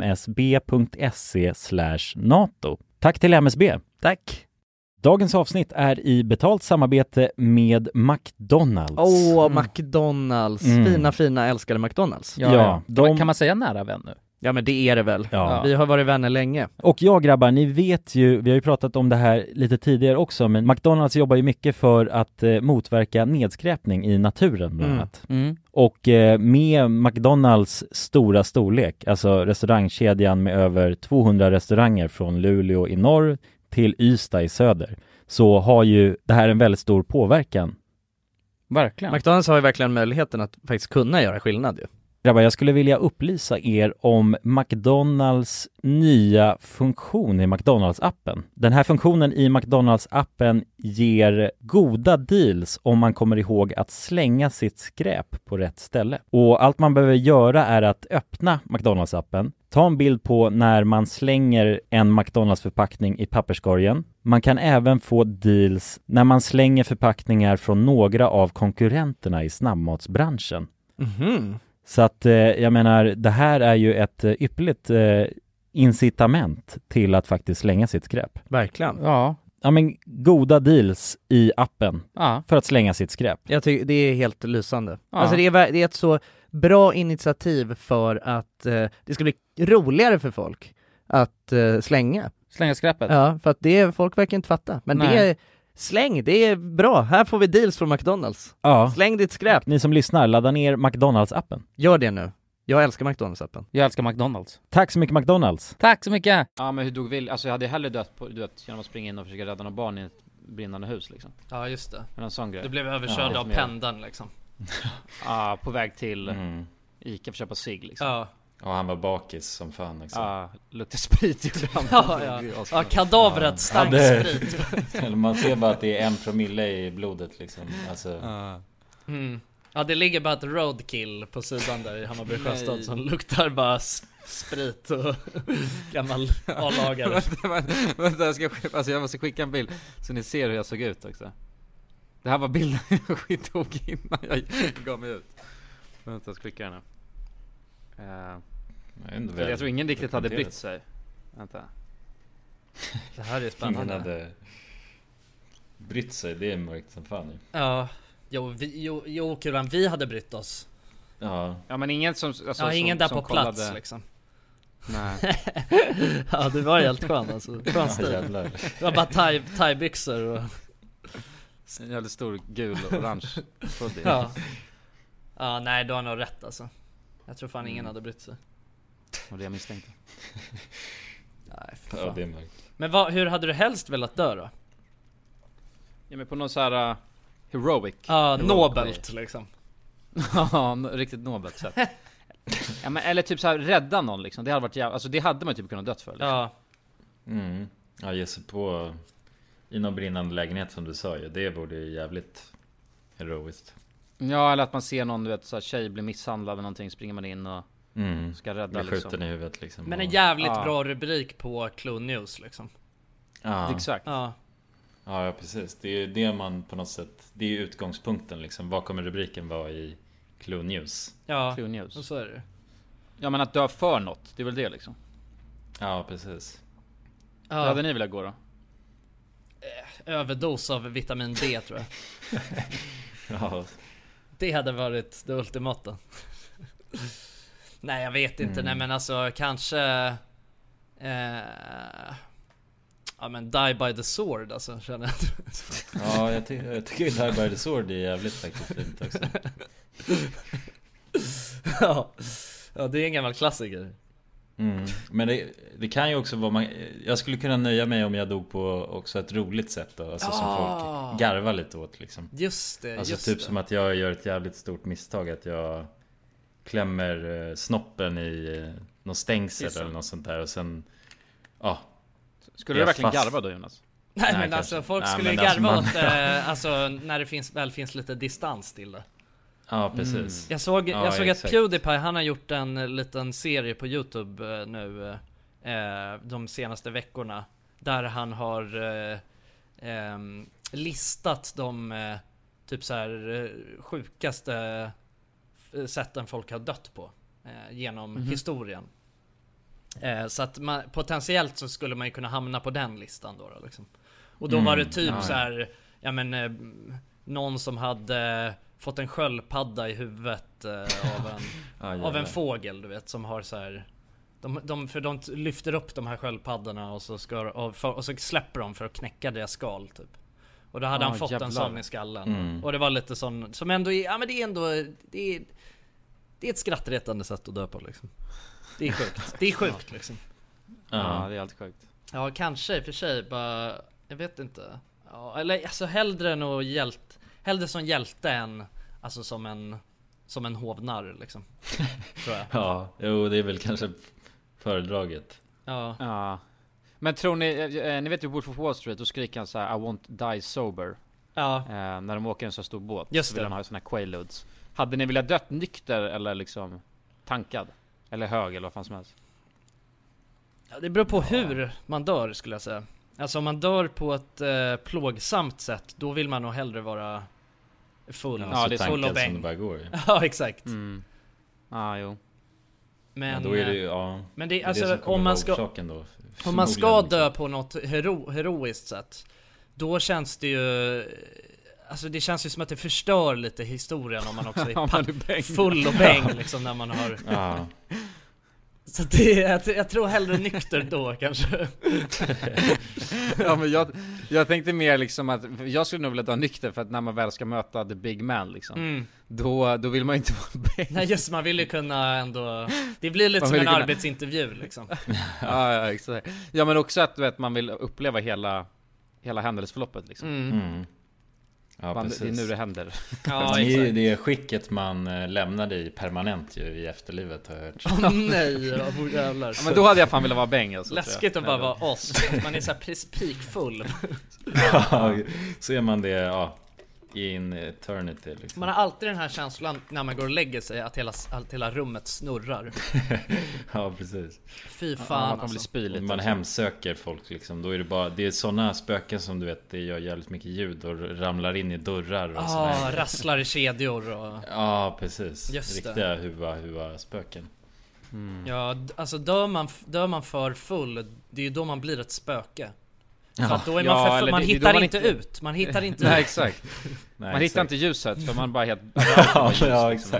msb.se/NATO. Tack till MSB. Tack. Dagens avsnitt är i betalt samarbete med McDonalds. McDonalds. Fina, älskade McDonalds. Ja. Kan man säga nära vän nu? Ja, men det är det väl. Ja. Vi har varit vänner länge. Och ja, grabbar, ni vet ju, vi har ju pratat om det här lite tidigare också, men McDonalds jobbar ju mycket för att motverka nedskräpning i naturen bland annat. Och med McDonalds stora storlek, alltså restaurangkedjan med över 200 restauranger från Luleå i norr till Ystad i söder, så har ju det här en väldigt stor påverkan. Verkligen. McDonalds har ju verkligen möjligheten att faktiskt kunna göra skillnad ju. Grabbar, jag skulle vilja upplysa er om McDonalds nya funktion i McDonalds-appen. Den här funktionen i McDonalds-appen ger goda deals om man kommer ihåg att slänga sitt skräp på rätt ställe. Och allt man behöver göra är att öppna McDonalds-appen, ta en bild på när man slänger en McDonalds-förpackning i papperskorgen. Man kan även få deals när man slänger förpackningar från några av konkurrenterna i snabbmatsbranschen. Så att jag menar, det här är ju ett ypperligt incitament till att faktiskt slänga sitt skräp. Verkligen. Ja, men goda deals i appen för att slänga sitt skräp. Jag tycker det är helt lysande. Alltså det är ett så bra initiativ för att det ska bli roligare för folk att slänga skräpet. Ja, för att folk verkar inte fatta. Men det är släng, det är bra. Här får vi deals från McDonalds. Ja. Släng ditt skräp. Ni som lyssnar, ladda ner McDonalds-appen. Gör det nu. Jag älskar McDonalds-appen. Jag älskar McDonalds. Tack så mycket, McDonalds. Tack så mycket. Ja, men hur dog vill? Alltså jag hade hellre dött genom att springa in och försöka rädda några barn i ett brinnande hus liksom. Ja, just det. En sån grej. Du blev överkörd av pendeln liksom. På väg till Ica för att köpa cigg liksom. Ja. Ja, han var bakis som fan också. Ja, luktar sprit gjorde han. Ja, kadavret stank sprit. Eller man ser bara att det är 1% i blodet liksom. Alltså. Ja, det ligger bara ett roadkill på sidan där i Hammarby Sjöstad som luktar bara sprit och gammal A-lagare. Vänta, jag måste skicka en bild så ni ser hur jag såg ut också. Det här var bilden jag skittog innan jag gav mig ut. Vänta, jag ska skicka den här. Jag tror ingen riktigt hade brytt sig. Vänta. Det här är spännande. Ingen hade brytt sig, det är mörkt som fan. Ja, jo Kulan, vi hade brytt oss. Ja, men ingen som ingen där som på plats kollade. liksom. Nej. Ja, det var helt skön alltså. Skön stil. Det var bara thai-byxor och en jävligt stor gul och orange hoodie. Ja, nej, du har nog rätt alltså. Jag tror fan ingen hade brytt sig. Och det jag misstänkte. Nej, ja, det är mörkt. Men hur hade du helst velat dö då? Ja, men på någon så här heroic. Ja, nobelt liksom. Ja, riktigt nobelt sätt. Ja, men eller typ så här rädda någon liksom. Det hade varit alltså det hade man typ kunnat dött för liksom. Ja. Ja, ge sig på i någon brinnande lägenhet som du sa ju. Det borde ju jävligt heroiskt. Ja, eller att man ser någon, du vet, så här, tjej blir misshandlad eller någonting, springer man in och ska rädda blir skjuten liksom i huvudet liksom. Men en jävligt bra rubrik på Clue News liksom. Ja, exakt. Ja, precis. Det är det man på något sätt, det är ju utgångspunkten liksom. Vad kommer rubriken vara i Clue News? Ja, Clue News. Och så är det. Ja, men att dö för något, det är väl det liksom. Ja, precis. Hur hade ni velat gå då? Överdos av vitamin D tror jag. Ja. Det hade varit det ultimata. Nej, jag vet inte. Nej, men alltså kanske ja, men Die by the Sword alltså, känner jag. Ja, jag tycker Die by the Sword är jävligt faktiskt fint också. Ja, det är en gammal klassiker. Men det kan ju också vara jag skulle kunna nöja mig om jag dog på också ett roligt sätt då, alltså som folk garvar lite åt liksom. Just det. Alltså typ som att jag gör ett jävligt stort misstag, att jag klämmer snoppen i någon stängsel eller något sånt där och sen skulle du verkligen garva då, Jonas? Nej, men alltså folk skulle ju garva åt alltså när det väl finns lite distans till det. Ja, precis. Jag såg att PewDiePie, han har gjort en liten serie på YouTube nu de senaste veckorna, där han har listat de typ så här sjukaste sätten folk har dött på genom historien. Så att potentiellt så skulle man ju kunna hamna på den listan då liksom. Och då var det typ så här, ja men någon som hade fått en sköldpadda i huvudet av en fågel, du vet, som har så här, för de lyfter upp de här sköldpaddorna och så och så släpper de för att knäcka deras skal typ. Och då hade han fått en sån i skallen. Och det var lite sån som ändå är, ja men det är ett skrattretande sätt att dö på liksom. Det är sjukt. Det är sjukt liksom. Ja, det är alltid sjukt. Ja, kanske i och för sig bara, jag vet inte. Ja, eller alltså hellre som hjälte än alltså som en hovnarr liksom. Tror jag. Ja, jo, det är väl kanske föredraget. Ja. Men tror ni vet ju Wolf of Wall Street, då skriker han så här: I won't die sober. Ja. När de åker en så stor båt. Just så vill det. han ha såna här quaaludes. Hade ni velat dött nykter eller liksom tankad? Eller hög eller vad fan som helst? Ja, det beror på hur man dör, skulle jag säga. Alltså om man dör på ett plågsamt sätt, då vill man nog hellre vara full. Ja, det är full och bäng. som det bara går. Ja, exakt. Jo. Men då är det ju, men det, är alltså, det om man ska dö på något heroiskt sätt, då känns det ju, alltså det känns ju som att det förstör lite historien om man också är full och bäng liksom, när man har så jag tror hellre nykter då kanske. Ja, men jag tänkte mer liksom att jag skulle nog vilja dö nykter, för att när man väl ska möta the big man liksom, då vill man ju inte vara bäng. Nej, just, man vill ju kunna ändå, det blir lite som en arbetsintervju liksom. Ja, exakt. Ja, men också att du vet, man vill uppleva hela händelseförloppet liksom. Ja, precis. Det är nu det händer. Ja, det är ju exakt. det skicket man lämnade i permanent ju, i efterlivet har jag hört. Nej, jävlar. Ja, men då hade jag fan velat vara bäng alltså, läskigt att bara vara oss. Man är så här peakfull. Ja, så är man det in eternity liksom. Man har alltid den här känslan när man går och lägger sig att hela rummet snurrar. Ja, precis. Fy fan, man blir spyligt. Man hemsöker folk liksom. Då är det är sådana spöken som du vet, det gör jävligt mycket ljud och ramlar in i dörrar och rasslar i kedjor och... Ja, precis. Just riktiga huva spöken. Ja, alltså dör man för full, det är ju då man blir ett spöke. För att då är man för full, man hittar inte ut. Man hittar inte Nej, ut. exakt. Nej, man hittar inte ljuset för man bara helt... ja, exakt.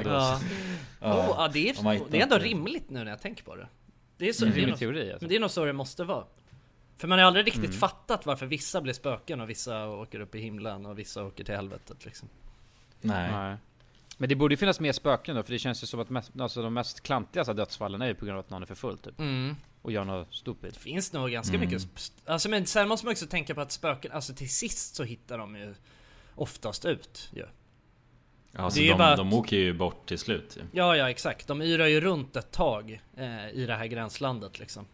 Det är ändå rimligt nu när jag tänker på det. Det är så rimlig teori alltså. Men det är nog så det måste vara. För man har aldrig riktigt fattat varför vissa blir spöken och vissa åker upp i himlen och vissa åker till helvetet liksom. Nej. Men det borde ju finnas mer spöken då, för det känns ju som att de mest klantigaste dödsfallen är ju på grund av att någon är för full typ. Och gör något stupid. Det finns nog ganska mycket alltså, men sen måste man också tänka på att spöken, alltså till sist så hittar de ju oftast ut ju. Ja, så de åker ju bort till slut ju. Ja, exakt. De yrar ju runt ett tag i det här gränslandet liksom.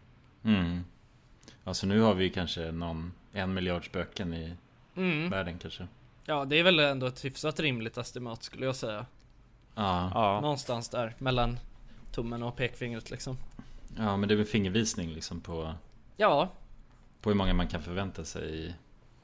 Alltså nu har vi kanske 1 miljard spöken i världen kanske. Ja, det är väl ändå ett hyfsat rimligt estimat skulle jag säga. Ja. Någonstans där mellan tummen och pekfingret liksom. Ja, men det är väl fingervisning liksom på hur många man kan förvänta sig.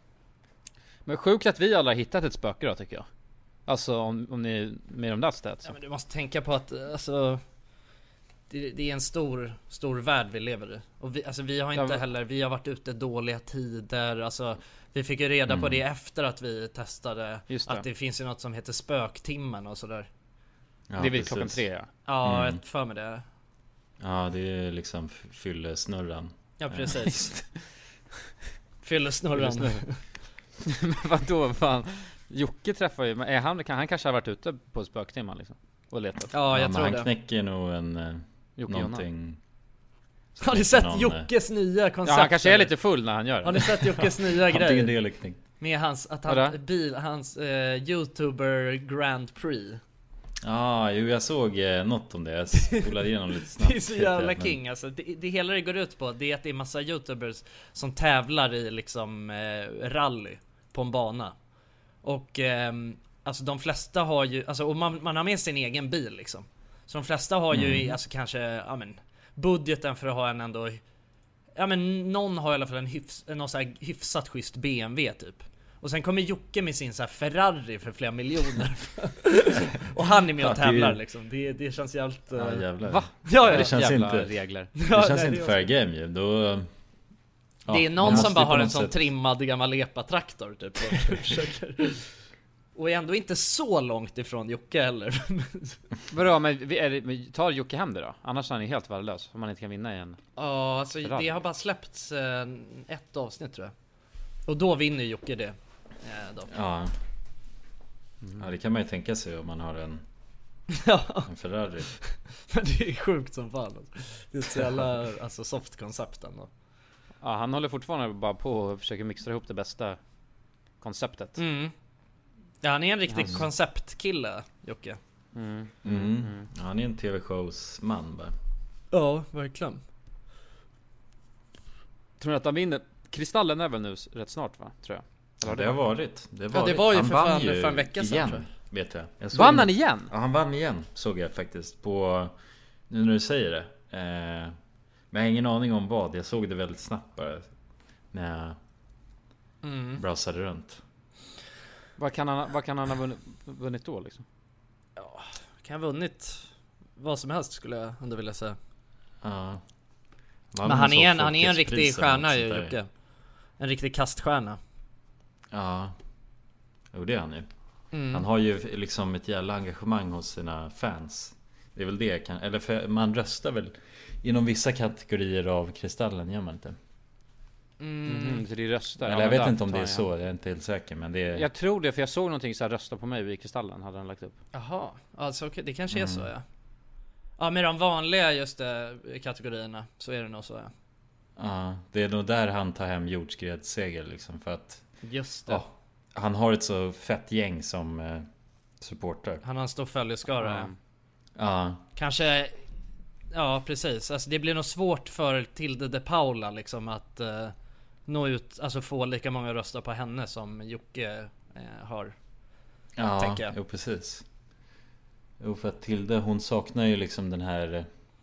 Men sjukt att vi alla har hittat ett spöke då, tycker jag. Alltså om ni med de där stats. Ja, men du måste tänka på att alltså det är en stor värld vi lever i. Och vi har inte heller, vi har varit ute dåliga tider. Alltså vi fick ju reda på det efter att vi testade att det finns ju något som heter spöktimmen och sådär. Ja, det är vid klockan 3. Ja, jag för mig det. Ja, det är liksom fyllesnurran. Ja, precis. Fyllesnurran. Men vadå fan? Jocke träffar ju, men han kanske har varit ute på spöktimman liksom och letat. Ja, jag tror han det. Knäcker nog någonting. Har ni sett Jockes nya koncept? Ja, han kanske är lite full när han gör det. Har ni sett Jockes nya grej? Med hans YouTuber Grand Prix. Jag såg något om det. Jag spolade igenom lite snabbt. Det är så jävla king alltså. Det hela det går ut på, det är att det är massa YouTubers som tävlar i liksom rally på en bana. Och alltså de flesta har ju, alltså, och man har med sin egen bil liksom. Så de flesta har ju alltså kanske budgeten för att ha en ändå, någon har i alla fall någon så här hyfsat schysst BMW typ. Och sen kommer Jocke med sin så här Ferrari för flera miljoner. Och han är med och tävlar liksom. Det känns jävligt... Va? Ja, det känns inte regler. Det känns inte fair game ju. Då... det är någon som bara har en sån trimmad gammal epa-traktor typ. Och är ändå inte så långt ifrån Jocke heller. Vadå, men tar Jocke hem det då? Annars är han helt värdelös om man inte kan vinna igen. Ja, alltså det har bara släppts ett avsnitt tror jag. Och då vinner Jocke det då. Ja, det kan man ju tänka sig om man har en Ferrari. Men det är sjukt som fan alltså. Det är så jävla soft koncept ändå. Ja, han håller fortfarande bara på och försöker mixa ihop det bästa konceptet. Ja, han är en riktig konceptkille, Jocke. Han är en tv-showsman bara. Ja, verkligen. Tror ni att han vinner? Kristallen är väl nu rätt snart, va? Tror jag. Ja, det har varit. Det var ju för en vecka sedan igen, vet jag. Vann han igen? Ja, han vann igen, såg jag faktiskt på, nu när du säger det. Men jag har ingen aning om vad. Jag såg det väldigt snabbt bara när jag browsade runt. Vad kan han ha vunnit då liksom? Ja, kan ha vunnit vad som helst skulle jag ändå vilja säga. Ja. Men han är en riktig stjärna ju, Jocke. En riktig kaststjärna. Ja. Jo, det är han ju. Han har ju liksom ett jävla engagemang hos sina fans. Det är väl det eller för man röstar väl inom vissa kategorier av Kristallen, gör man inte? Så det är röstar. Eller jag vet inte om det är så, jag är inte helt säker, men det är... Jag tror det, för jag såg någonting så här, rösta på mig vid Kristallen hade han lagt upp. Jaha, alltså okej, det kanske är så, ja. Ja, med de vanliga just kategorierna så är det nog så, ja. Ja, det är nog där han tar hem jordskredsseger liksom, för att just det. han har ett så fett gäng som supporter. Han har en stor följeskara. Ja. Kanske. Ja, precis. Alltså, det blir nog svårt för Tilde de Paula liksom att nå ut, alltså få lika många röster på henne som Jocke har. Ja, tänker jag. Jo precis. Jo, för att Tilde, hon saknar ju liksom den här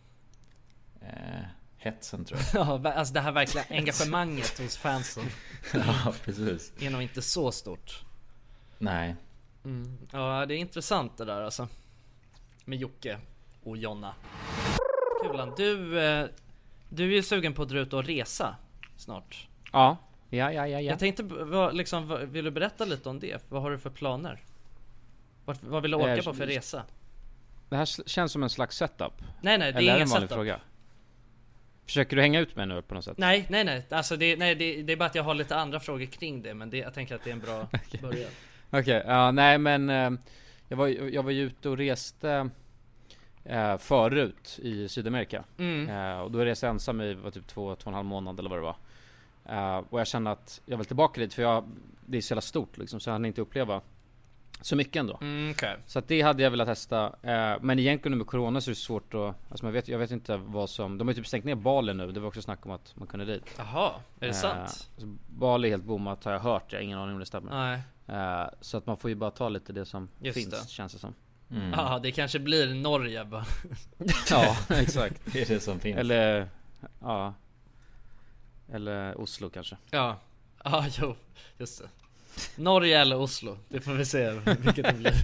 hetsen, tror jag. Ja, alltså det här verkliga engagemanget hos fansen. Ja, precis. Är nog inte så stort. Nej. Ja, det är intressant det där alltså. Med Jocke och Jonna. Kulan, du är ju sugen på att dra ut och resa snart. Ja. Jag tänkte, vill du berätta lite om det? Vad har du för planer? Vad vill du åka på för resa? Det här känns som en slags setup. Nej, det är ingen ingen vanlig setup. Fråga. Försöker du hänga ut med nu på något sätt? Nej. Alltså det är bara att jag har lite andra frågor kring det, men jag tänker att det är en bra början. Okej, ja, nej men jag var ju ute och reste förut i Sydamerika. Och då reste jag ensam i typ 2,5 månader eller vad det var. Och jag kände att jag vill tillbaka dit, för det är så jävla stort liksom, så jag hann inte uppleva så mycket ändå. Okay. Så att det hade jag velat testa. Men egentligen med corona så är det svårt att, alltså jag vet inte vad som, de har ju typ stängt ner Bali nu. Det var också snack om att man kunde dit. Jaha, är det sant? Så Bali är helt bommat, har jag hört. Jag har ingen aning om det stämmer. Nej. Så att man får ju bara ta lite det som Just finns, det. känns det som. Ja, det kanske blir Norge bara. Ja, exakt. Det är det som finns. Eller Oslo kanske. Ja, jo, just det. Norge eller Oslo, det får vi se vilket det blir.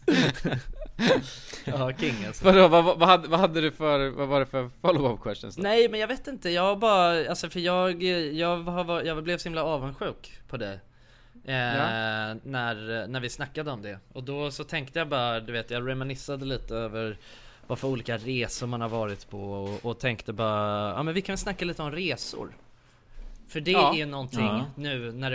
Ja, king alltså. Vadå, vad hade du för, vad var det för follow-up questions då? Nej, men jag vet inte, jag bara, alltså för jag blev så himla avundsjuk på det. När vi snackade om det. Och då så tänkte jag bara, du vet, jag reminissade lite över vad för olika resor man har varit på. Och tänkte bara, ja men vi kan väl snacka lite om resor. För det är någonting nu när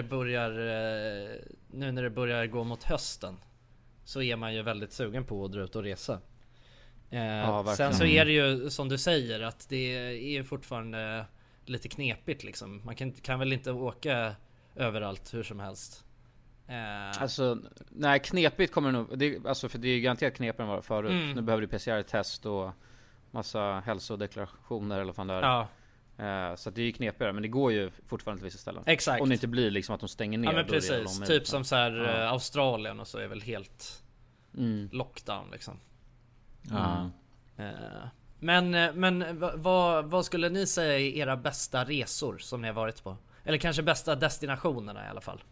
det börjar gå mot hösten. Så är man ju väldigt sugen på att dra ut och resa. Sen så är det ju som du säger, att det är fortfarande lite knepigt liksom. Man kan väl inte åka överallt hur som helst. Alltså, nej, knepigt kommer det nog, alltså för det är ju garanterat knepigare än vad det var förut. Nu behöver du PCR-test och massa hälsodeklarationer eller vad fan det är. Ja. Så att det är ju knepigare, men det går ju fortfarande till vissa ställen. Exakt. Om det inte blir liksom att de stänger ner. Ja men precis, typ som så här Australien och så är väl helt lockdown liksom. Men vad skulle ni säga är era bästa resor som ni har varit på? Eller kanske bästa destinationerna i alla fall?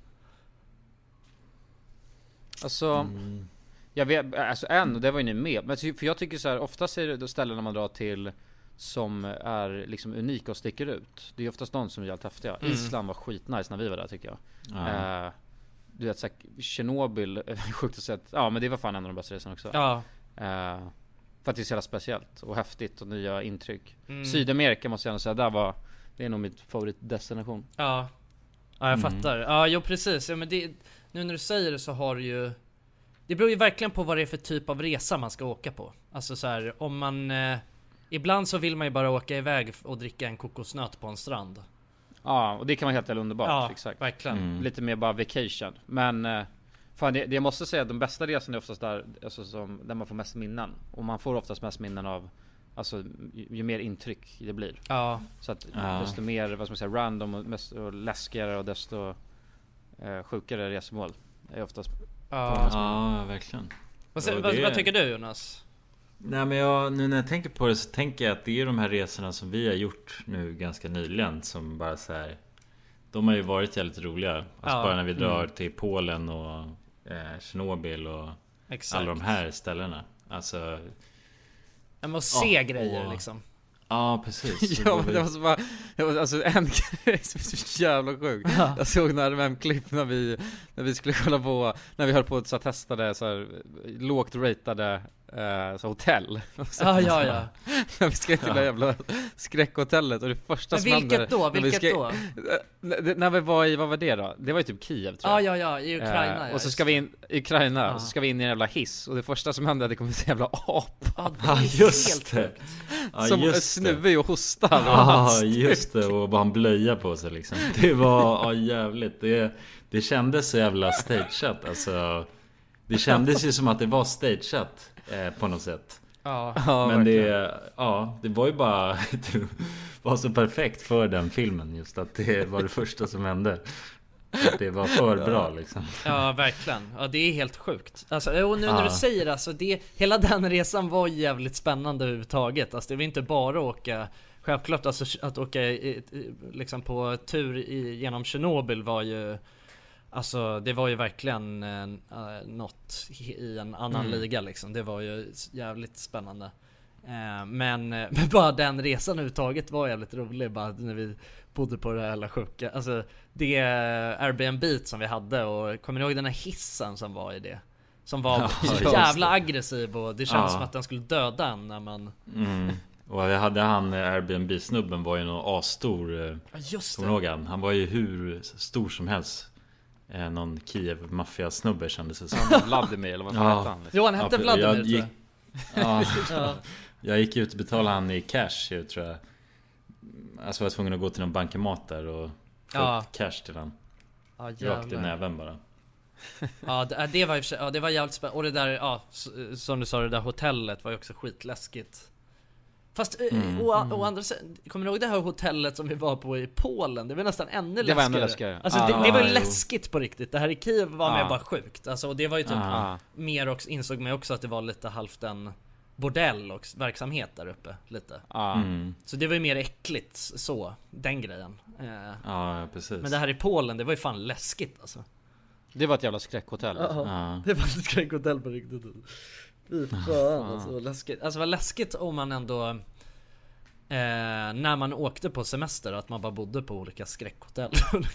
Alltså jag vet, alltså det var ju ni med. Men för jag tycker så här, oftast är det då ställena man drar till som är liksom unika och sticker ut. Det är oftast någon som är helt häftiga. Island var skitnice när vi var där, tycker jag. Du vet såhär, Tjernobyl, sjukt att säga. Ja, men det var fan en av de bästa resorna också. För att det är så jävla speciellt och häftigt och nya intryck. Sydamerika måste jag säga, det är nog mitt favoritdestination. Ja, jag fattar. Ja, jo precis. Ja, men nu när du säger det så har du ju, det beror ju verkligen på vad det är för typ av resa man ska åka på. Alltså så här, om man ibland så vill man ju bara åka iväg och dricka en kokosnöt på en strand. Ja, och det kan vara helt underbart. Ja, exakt. Verkligen. Lite mer bara vacation. Men fan, det jag måste säga att de bästa resorna är oftast där, alltså, där man får mest minnen. Och man får oftast mest minnen av, alltså, ju mer intryck det blir. Ja. Så att desto mer, vad ska man säga, random och läskigare och desto sjukare resmål är oftast. Ja, verkligen. Vad tycker du, Jonas? Nej, men nu när jag tänker på det så tänker jag att det är de här resorna som vi har gjort nu ganska nyligen som bara så här, de har ju varit jävligt roliga. Alltså bara när vi drar till Polen och Tjernobyl och alla de här ställena. Alltså jag måste se grejer liksom. Ja, precis. Ja, men det var bara, alltså en grej som är så jävla sjuk. Jag såg några RMM-klipp när vi skulle kolla på, när vi höll på att testade så här lågt ratade så hotell. Ja. Vi ska till det jävla skräckhotellet och det första som hände. Vilket då? När vi var i, vad var det då? Det var ju typ Kiev tror jag. Ja, i Ukraina. Och så ska vi in i Ukraina, och så ska vi in i en jävla hiss. Och det första som hände, det kom en jävla apa. Ja, just det. Som snuvig och hostar. Ja, just det. Och bara en blöja på sig liksom. Det var jävligt. Det kändes så jävla stageat. Alltså, det kändes ju som att det var stageat på något sätt. Ja, men det var ju bara det var så perfekt för den filmen, just att det var det första som hände. Att det var för bra liksom. Ja, verkligen. Ja, det är helt sjukt. Alltså, och nu när du säger alltså, hela den resan var jävligt spännande överhuvudtaget. Alltså, det var inte bara åka. Självklart alltså, att åka liksom på tur genom Tjernobyl var ju, alltså det var ju verkligen något i en annan liga liksom. Det var ju jävligt spännande. Men bara den resan överhuvudtaget var jävligt rolig, bara när vi bodde på det här jävla sjuka. Alltså det Airbnb som vi hade, och kommer ni ihåg den här hissen som var i det? Som var så jävla aggressiv, och det kändes som att den skulle döda en när man... Och vi hade han Airbnb-snubben var ju någon asstor. Just det. Han var ju hur stor som helst. Någon Kiev-maffia-snubbe kändes det som. Vladimir eller vad hette han? Jo, han hette Vladimir. Jag gick ut och betalade han i cash, tror jag. Alltså jag var tvungen att gå till någon bankomat där och få upp cash till han. Rakt i näven bara. Det var det var jävligt spännande. Och det där, som du sa, det där hotellet var ju också skitläskigt. Fast å andra sidan, kommer du ihåg det här hotellet som vi var på i Polen? Det var nästan ännu läskigare. Alltså det var ju läskigt på riktigt. Det här i Kiev var mer bara sjukt. Alltså, och det var ju typ mer också, insåg man också att det var lite halvt en bordell och verksamhet där uppe lite. Så det var ju mer äckligt så, den grejen. Ja, precis. Men det här i Polen, det var ju fan läskigt alltså. Det var ett jävla skräckhotell. Det var ett skräckhotell på riktigt. Fy fan, alltså läskigt. Alltså vad läskigt om man ändå när man åkte på semester, att man bara bodde på olika skräckhotell.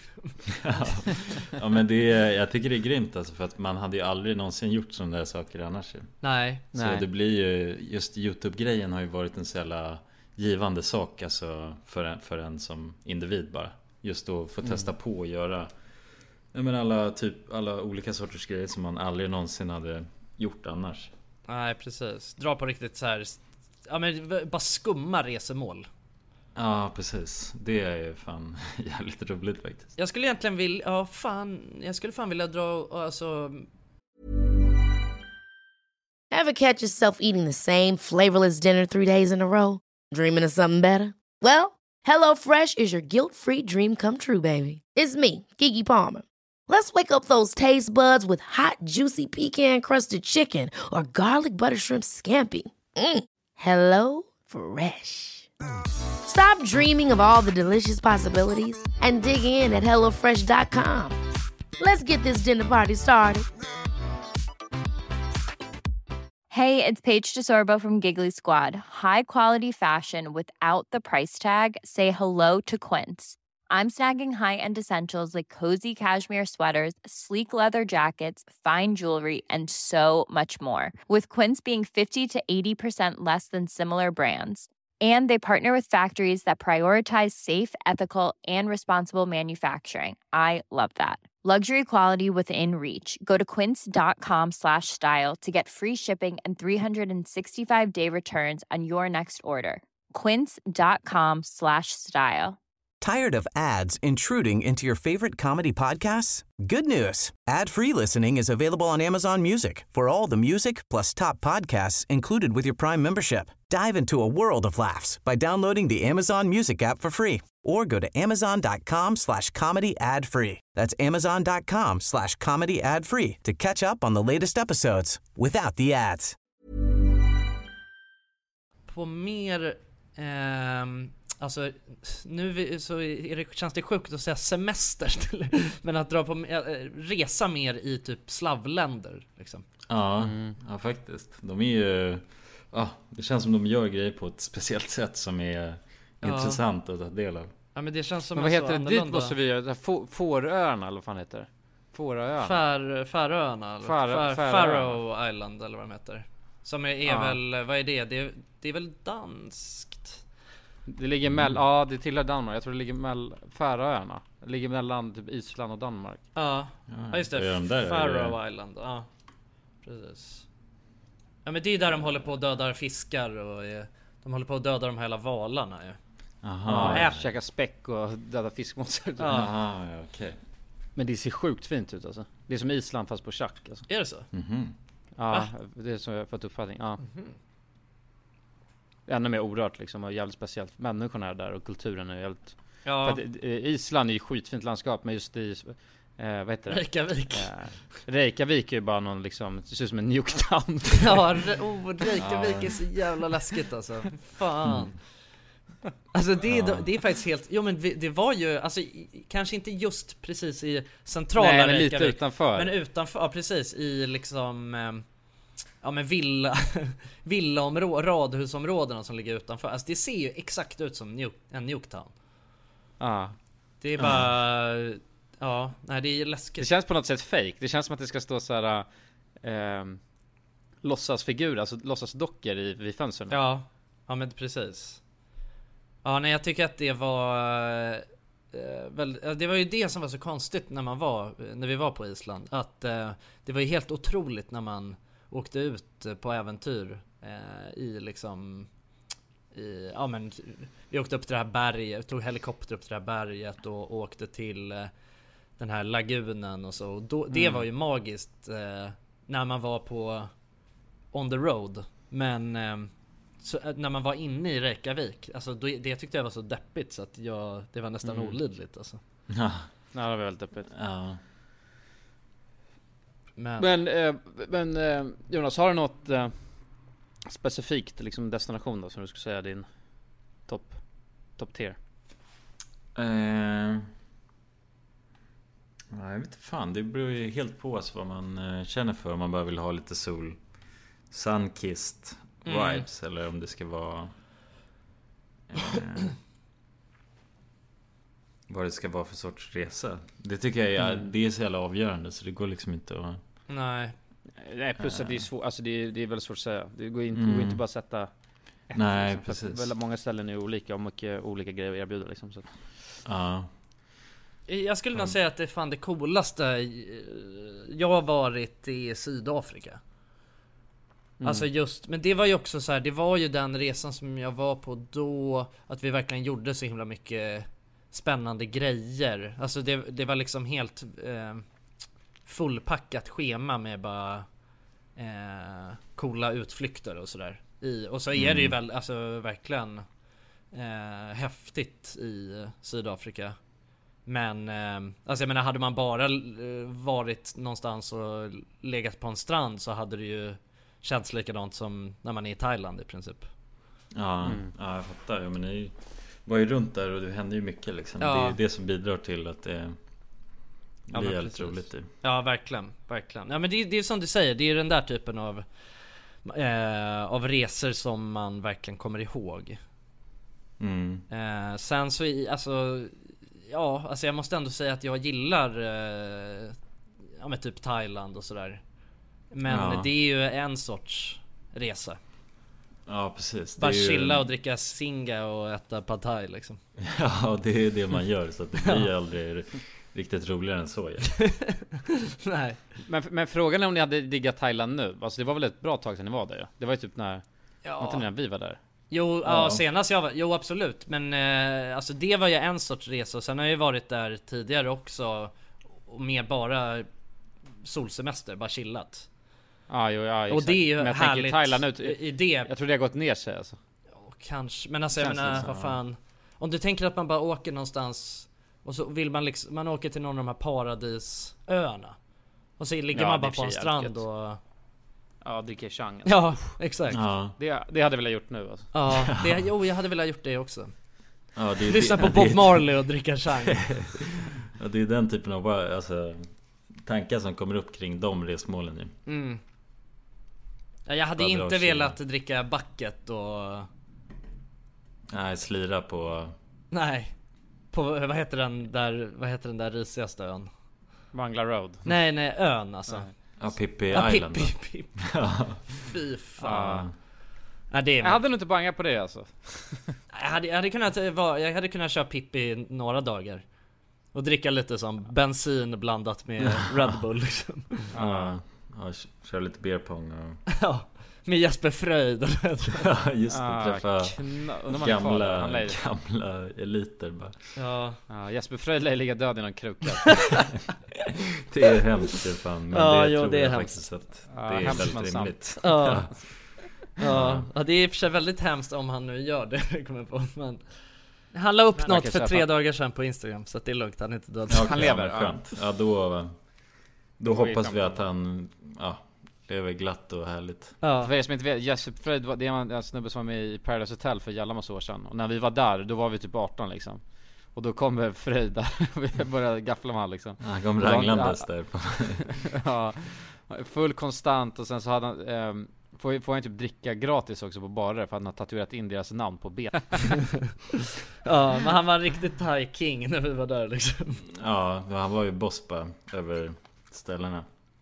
Ja, men jag tycker det är grymt alltså, för att man hade ju aldrig någonsin gjort sådana där saker annars. Nej. Så det blir ju, just YouTube-grejen har ju varit en så jävla givande sak alltså, för en som individ bara. Just då få testa på och göra alla olika sorters grejer som man aldrig någonsin hade gjort annars. Nej, precis. Dra på riktigt så här, ja men bara skumma resemål. Ja, precis. Det är ju fan jävligt roligt faktiskt. Jag skulle egentligen vilja, jag skulle fan vilja dra, alltså... Ever catch yourself eating the same flavorless dinner 3 days in a row? Dreaming of something better? Well, HelloFresh is your guilt-free dream come true, baby. It's me, Keke Palmer. Let's wake up those taste buds with hot, juicy pecan-crusted chicken or garlic butter shrimp scampi. Hello Fresh. Stop dreaming of all the delicious possibilities and dig in at HelloFresh.com. Let's get this dinner party started. Hey, it's Paige DeSorbo from Giggly Squad. High quality fashion without the price tag. Say hello to Quince. I'm snagging high-end essentials like cozy cashmere sweaters, sleek leather jackets, fine jewelry, and so much more. With Quince being 50 to 80% less than similar brands. And they partner with factories that prioritize safe, ethical, and responsible manufacturing. I love that. Luxury quality within reach. Go to quince.com/style to get free shipping and 365-day returns on your next order. Quince.com/style. Tired of ads intruding into your favorite comedy podcasts? Good news. Ad-free listening is available on Amazon Music for all the music plus top podcasts included with your Prime membership. Dive into a world of laughs by downloading the Amazon Music app for free or go to amazon.com/comedy ad-free. That's amazon.com/comedy ad-free to catch up on the latest episodes without the ads. På mer... Alltså nu så känns det sjukt att säga semester men att dra på resa mer i typ slavländer liksom. Ja, faktiskt. De är ju det känns som de gör grejer på ett speciellt sätt som är intressant att ta del av. Ja, men det känns som men vad heter det? Dit måste vi göra Fåröarna eller vad fan heter det? Fåröarna. Färöarna eller Faroe Island eller vad de heter. Som är väl, vad är det? Det är väl danskt? Det ligger ja, det tillhör Danmark. Jag tror det ligger Färöarna. Det ligger mellan typ Island och Danmark. Ja, just det. Faroe Island. Ja, precis. Ja, men det är där de håller på och dödar fiskar och de håller på att döda de hela valarna ju. Aha. Käka späck och döda fiskmåsar. Aha, okej. Men det ser sjukt fint ut alltså. Det är som Island fast på schack alltså. Är det så? Ja, det är som jag har fått uppfattning. Ja. Ännu mer orört liksom och jävligt speciellt. Människorna är där och kulturen är helt... Ja. För att, Island är ju skitfint landskap, men just i... vad heter det? Reykjavik. Reykjavik är ju bara någon liksom... Det ser ut som en Nuketown. Ja, Reykjavik är så jävla läskigt alltså. Fan. Alltså det är faktiskt helt... Jo men det var ju... Alltså kanske inte just precis i centrala Reykjavik. Reykjavik. Lite utanför. Men utanför, ja precis. I liksom... Ja men radhusområdena som ligger utanför. Alltså det ser ju exakt ut som en Nuketown. Ja. Det är bara... Ja, nej det är läskigt. Det känns på något sätt fake. Det känns som att det ska stå så här låtsasfigurer, alltså låtsasdockor vid fönstren. Ja, men precis. Ja, nej jag tycker att det var det var ju det som var så konstigt när vi var på Island, att det var ju helt otroligt när man åkte ut på äventyr i liksom men vi åkte upp till det här berget, tog helikopter upp till det här berget och åkte till den här lagunen och så. Och då, det var ju magiskt när man var på on the road. Men så, när man var inne i Reykjavik, alltså det tyckte jag var så deppigt så att det var nästan olidligt alltså. Ja, det var väldigt deppigt. Ja. Men Jonas, har du något specifikt liksom destination då som du skulle säga din top tier? Jag vet inte fan, det beror ju helt på vad man känner för. Om man bara vill ha lite sunkissed vibes eller om det ska vara vad det ska vara för sorts resa. Det tycker jag det är så jävla avgörande så det går liksom inte att... Nej, plus att det är svårt, alltså det är väldigt svårt att säga. Det går inte bara att sätta nej, liksom, precis. Väldigt många ställen är olika och mycket olika grejer att erbjuda liksom, så. Ja. Jag skulle nog säga att det är fan det coolaste jag har varit i Sydafrika. Alltså just, men det var ju också så här, det var ju den resan som jag var på då, att vi verkligen gjorde så himla mycket spännande grejer. Alltså det var liksom helt fullpackat schema med bara coola utflykter och sådär. Och så är det ju väl, alltså verkligen häftigt i Sydafrika. Men alltså jag menar, hade man bara varit någonstans och legat på en strand så hade det ju känts likadant som när man är i Thailand i princip. Ja, jag fattar. Ja, men ni var ju runt där och det hände ju mycket liksom. Ja. Det är det som bidrar till att det blir jävligt roligt. Ja, verkligen. Ja, men det är som du säger, det är den där typen av resor som man verkligen kommer ihåg. Sen så alltså jag måste ändå säga att jag gillar med typ Thailand och sådär. Men det är ju en sorts resa. Ja, precis. Bara chilla och dricka singa och äta pad thai liksom. Ja, det är det man gör. Så att det blir aldrig riktigt roligare än så. Ja. Nej. Men frågan är om ni hade diggat Thailand nu. Alltså det var väl ett bra tag sedan ni var där, ja? Det var ju typ när vi var där. Jo, senast jag var, jo absolut. Men alltså det var ju en sorts resa. Sen har jag ju varit där tidigare också. Och mer bara solsemester, bara chillat. Ja, exakt. Och det är ju men jag härligt Thailand ut, i det. Jag tror det har gått ner sig alltså. Kanske, men alltså jag menar, vad fan. Om du tänker att man bara åker någonstans och så vill man liksom, man åker till någon av de här paradisöarna. Och så ligger man bara på en strand och... Ja, dricka chang. Ja, exakt. Ja. Det hade jag velat gjort nu alltså. Ja, jag hade velat gjort det också. Ja, lyssna på Bob Marley och dricka chang. Ja, det är den typen av tankar som kommer upp kring de resmålen ju. Jag hade inte velat dricka bucket och... Nej, slira på... Nej. På, vad heter den där risigaste ön? Bangla Road. Nej, ön alltså. Ja, Pippi Island. Pippi. Fy fan. Jag hade nog inte bangat på det alltså. Jag hade kunnat köra Pippi några dagar. Och dricka lite som bensin blandat med Red Bull liksom. Ja, kör lite beer pong och... Ja, med Jesper Fröjd. Ja, just det, träffa gamla eliter bara. Ja, Jesper Fröjd lär ligga död i någon kruka. Det är hemskt det fan. Men det är faktiskt att det är väldigt rimligt. Ja, det är i och för sig väldigt hemskt om han nu gör det, kommer på. Men han la upp något för 3 dagar sedan på Instagram, så att det är lugnt, han är inte död. Han lever, skönt. Ja, då hoppas vi att han lever glatt och härligt. För er som inte vet, Jesper Fröjd, det är en snubbe som var med i Paradise Hotel för jävla massa år sedan. Och när vi var där, då var vi typ 18 liksom. Och då kom Fröjd där och vi började gaffla med han liksom. Han kom ranglandes där. Ja, full konstant. Och sen så hade han får han typ dricka gratis också på barer, för han har tatuerat in deras namn på ben. Ja, men han var riktigt Thai king när vi var där liksom. Ja, han var ju boss bara över ställena.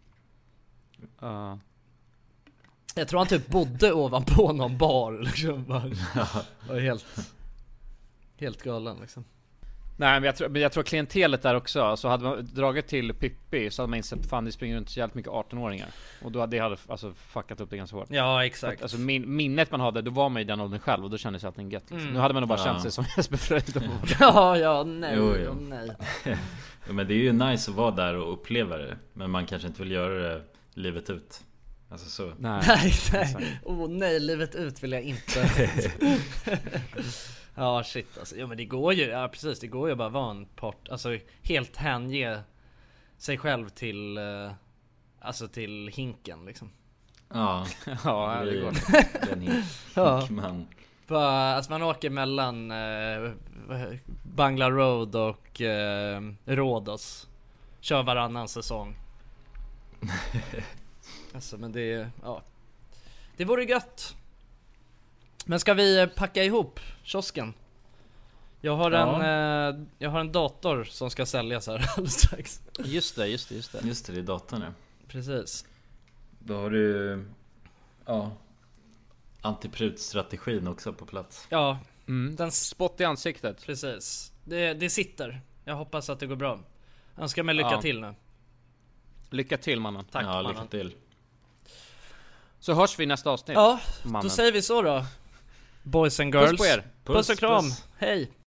Jag tror han typ bodde ovanpå någon bar liksom. Var helt galen liksom. Nej, men jag tror klientelet där också. Så hade man dragit till Pippi, så hade man insett, fan det springer runt så jävligt mycket 18-åringar. Och då det hade alltså fuckat upp det ganska hårt. Ja, exakt. Alltså minnet man hade, då var man i den åldern själv. Och då kändes allting gött liksom. Nu hade man nog bara känt sig som Jesper Fröjd. Nej. Ja, men det är ju nice att vara där och uppleva det. Men man kanske inte vill göra det livet ut. Alltså så. Nej. Nej, livet ut vill jag inte. Ja, shit alltså. Jo, men det går ju, ja precis, det går ju bara vara en part, alltså helt hänge sig själv till alltså till hinken liksom. Ja, det går. Den hinkman. Alltså man åker mellan Bangla Road och Rhodos. Kör varannan säsong. Alltså men det vore gött. Men ska vi packa ihop kiosken? Jag har en dator som ska säljas här alldeles strax. Just det, det är datorn nu. Precis. Då har du antiprutstrategin också på plats. Ja, den spott i ansiktet. Precis. Det sitter. Jag hoppas att det går bra. Önskar mig lycka till nu. Lycka till mannen. Tack mannen. Lycka till. Så hörs vi nästa avsnitt. Ja, mannen. Då säger vi så då. Boys and girls. Puss på er. Puss och kram. Hej.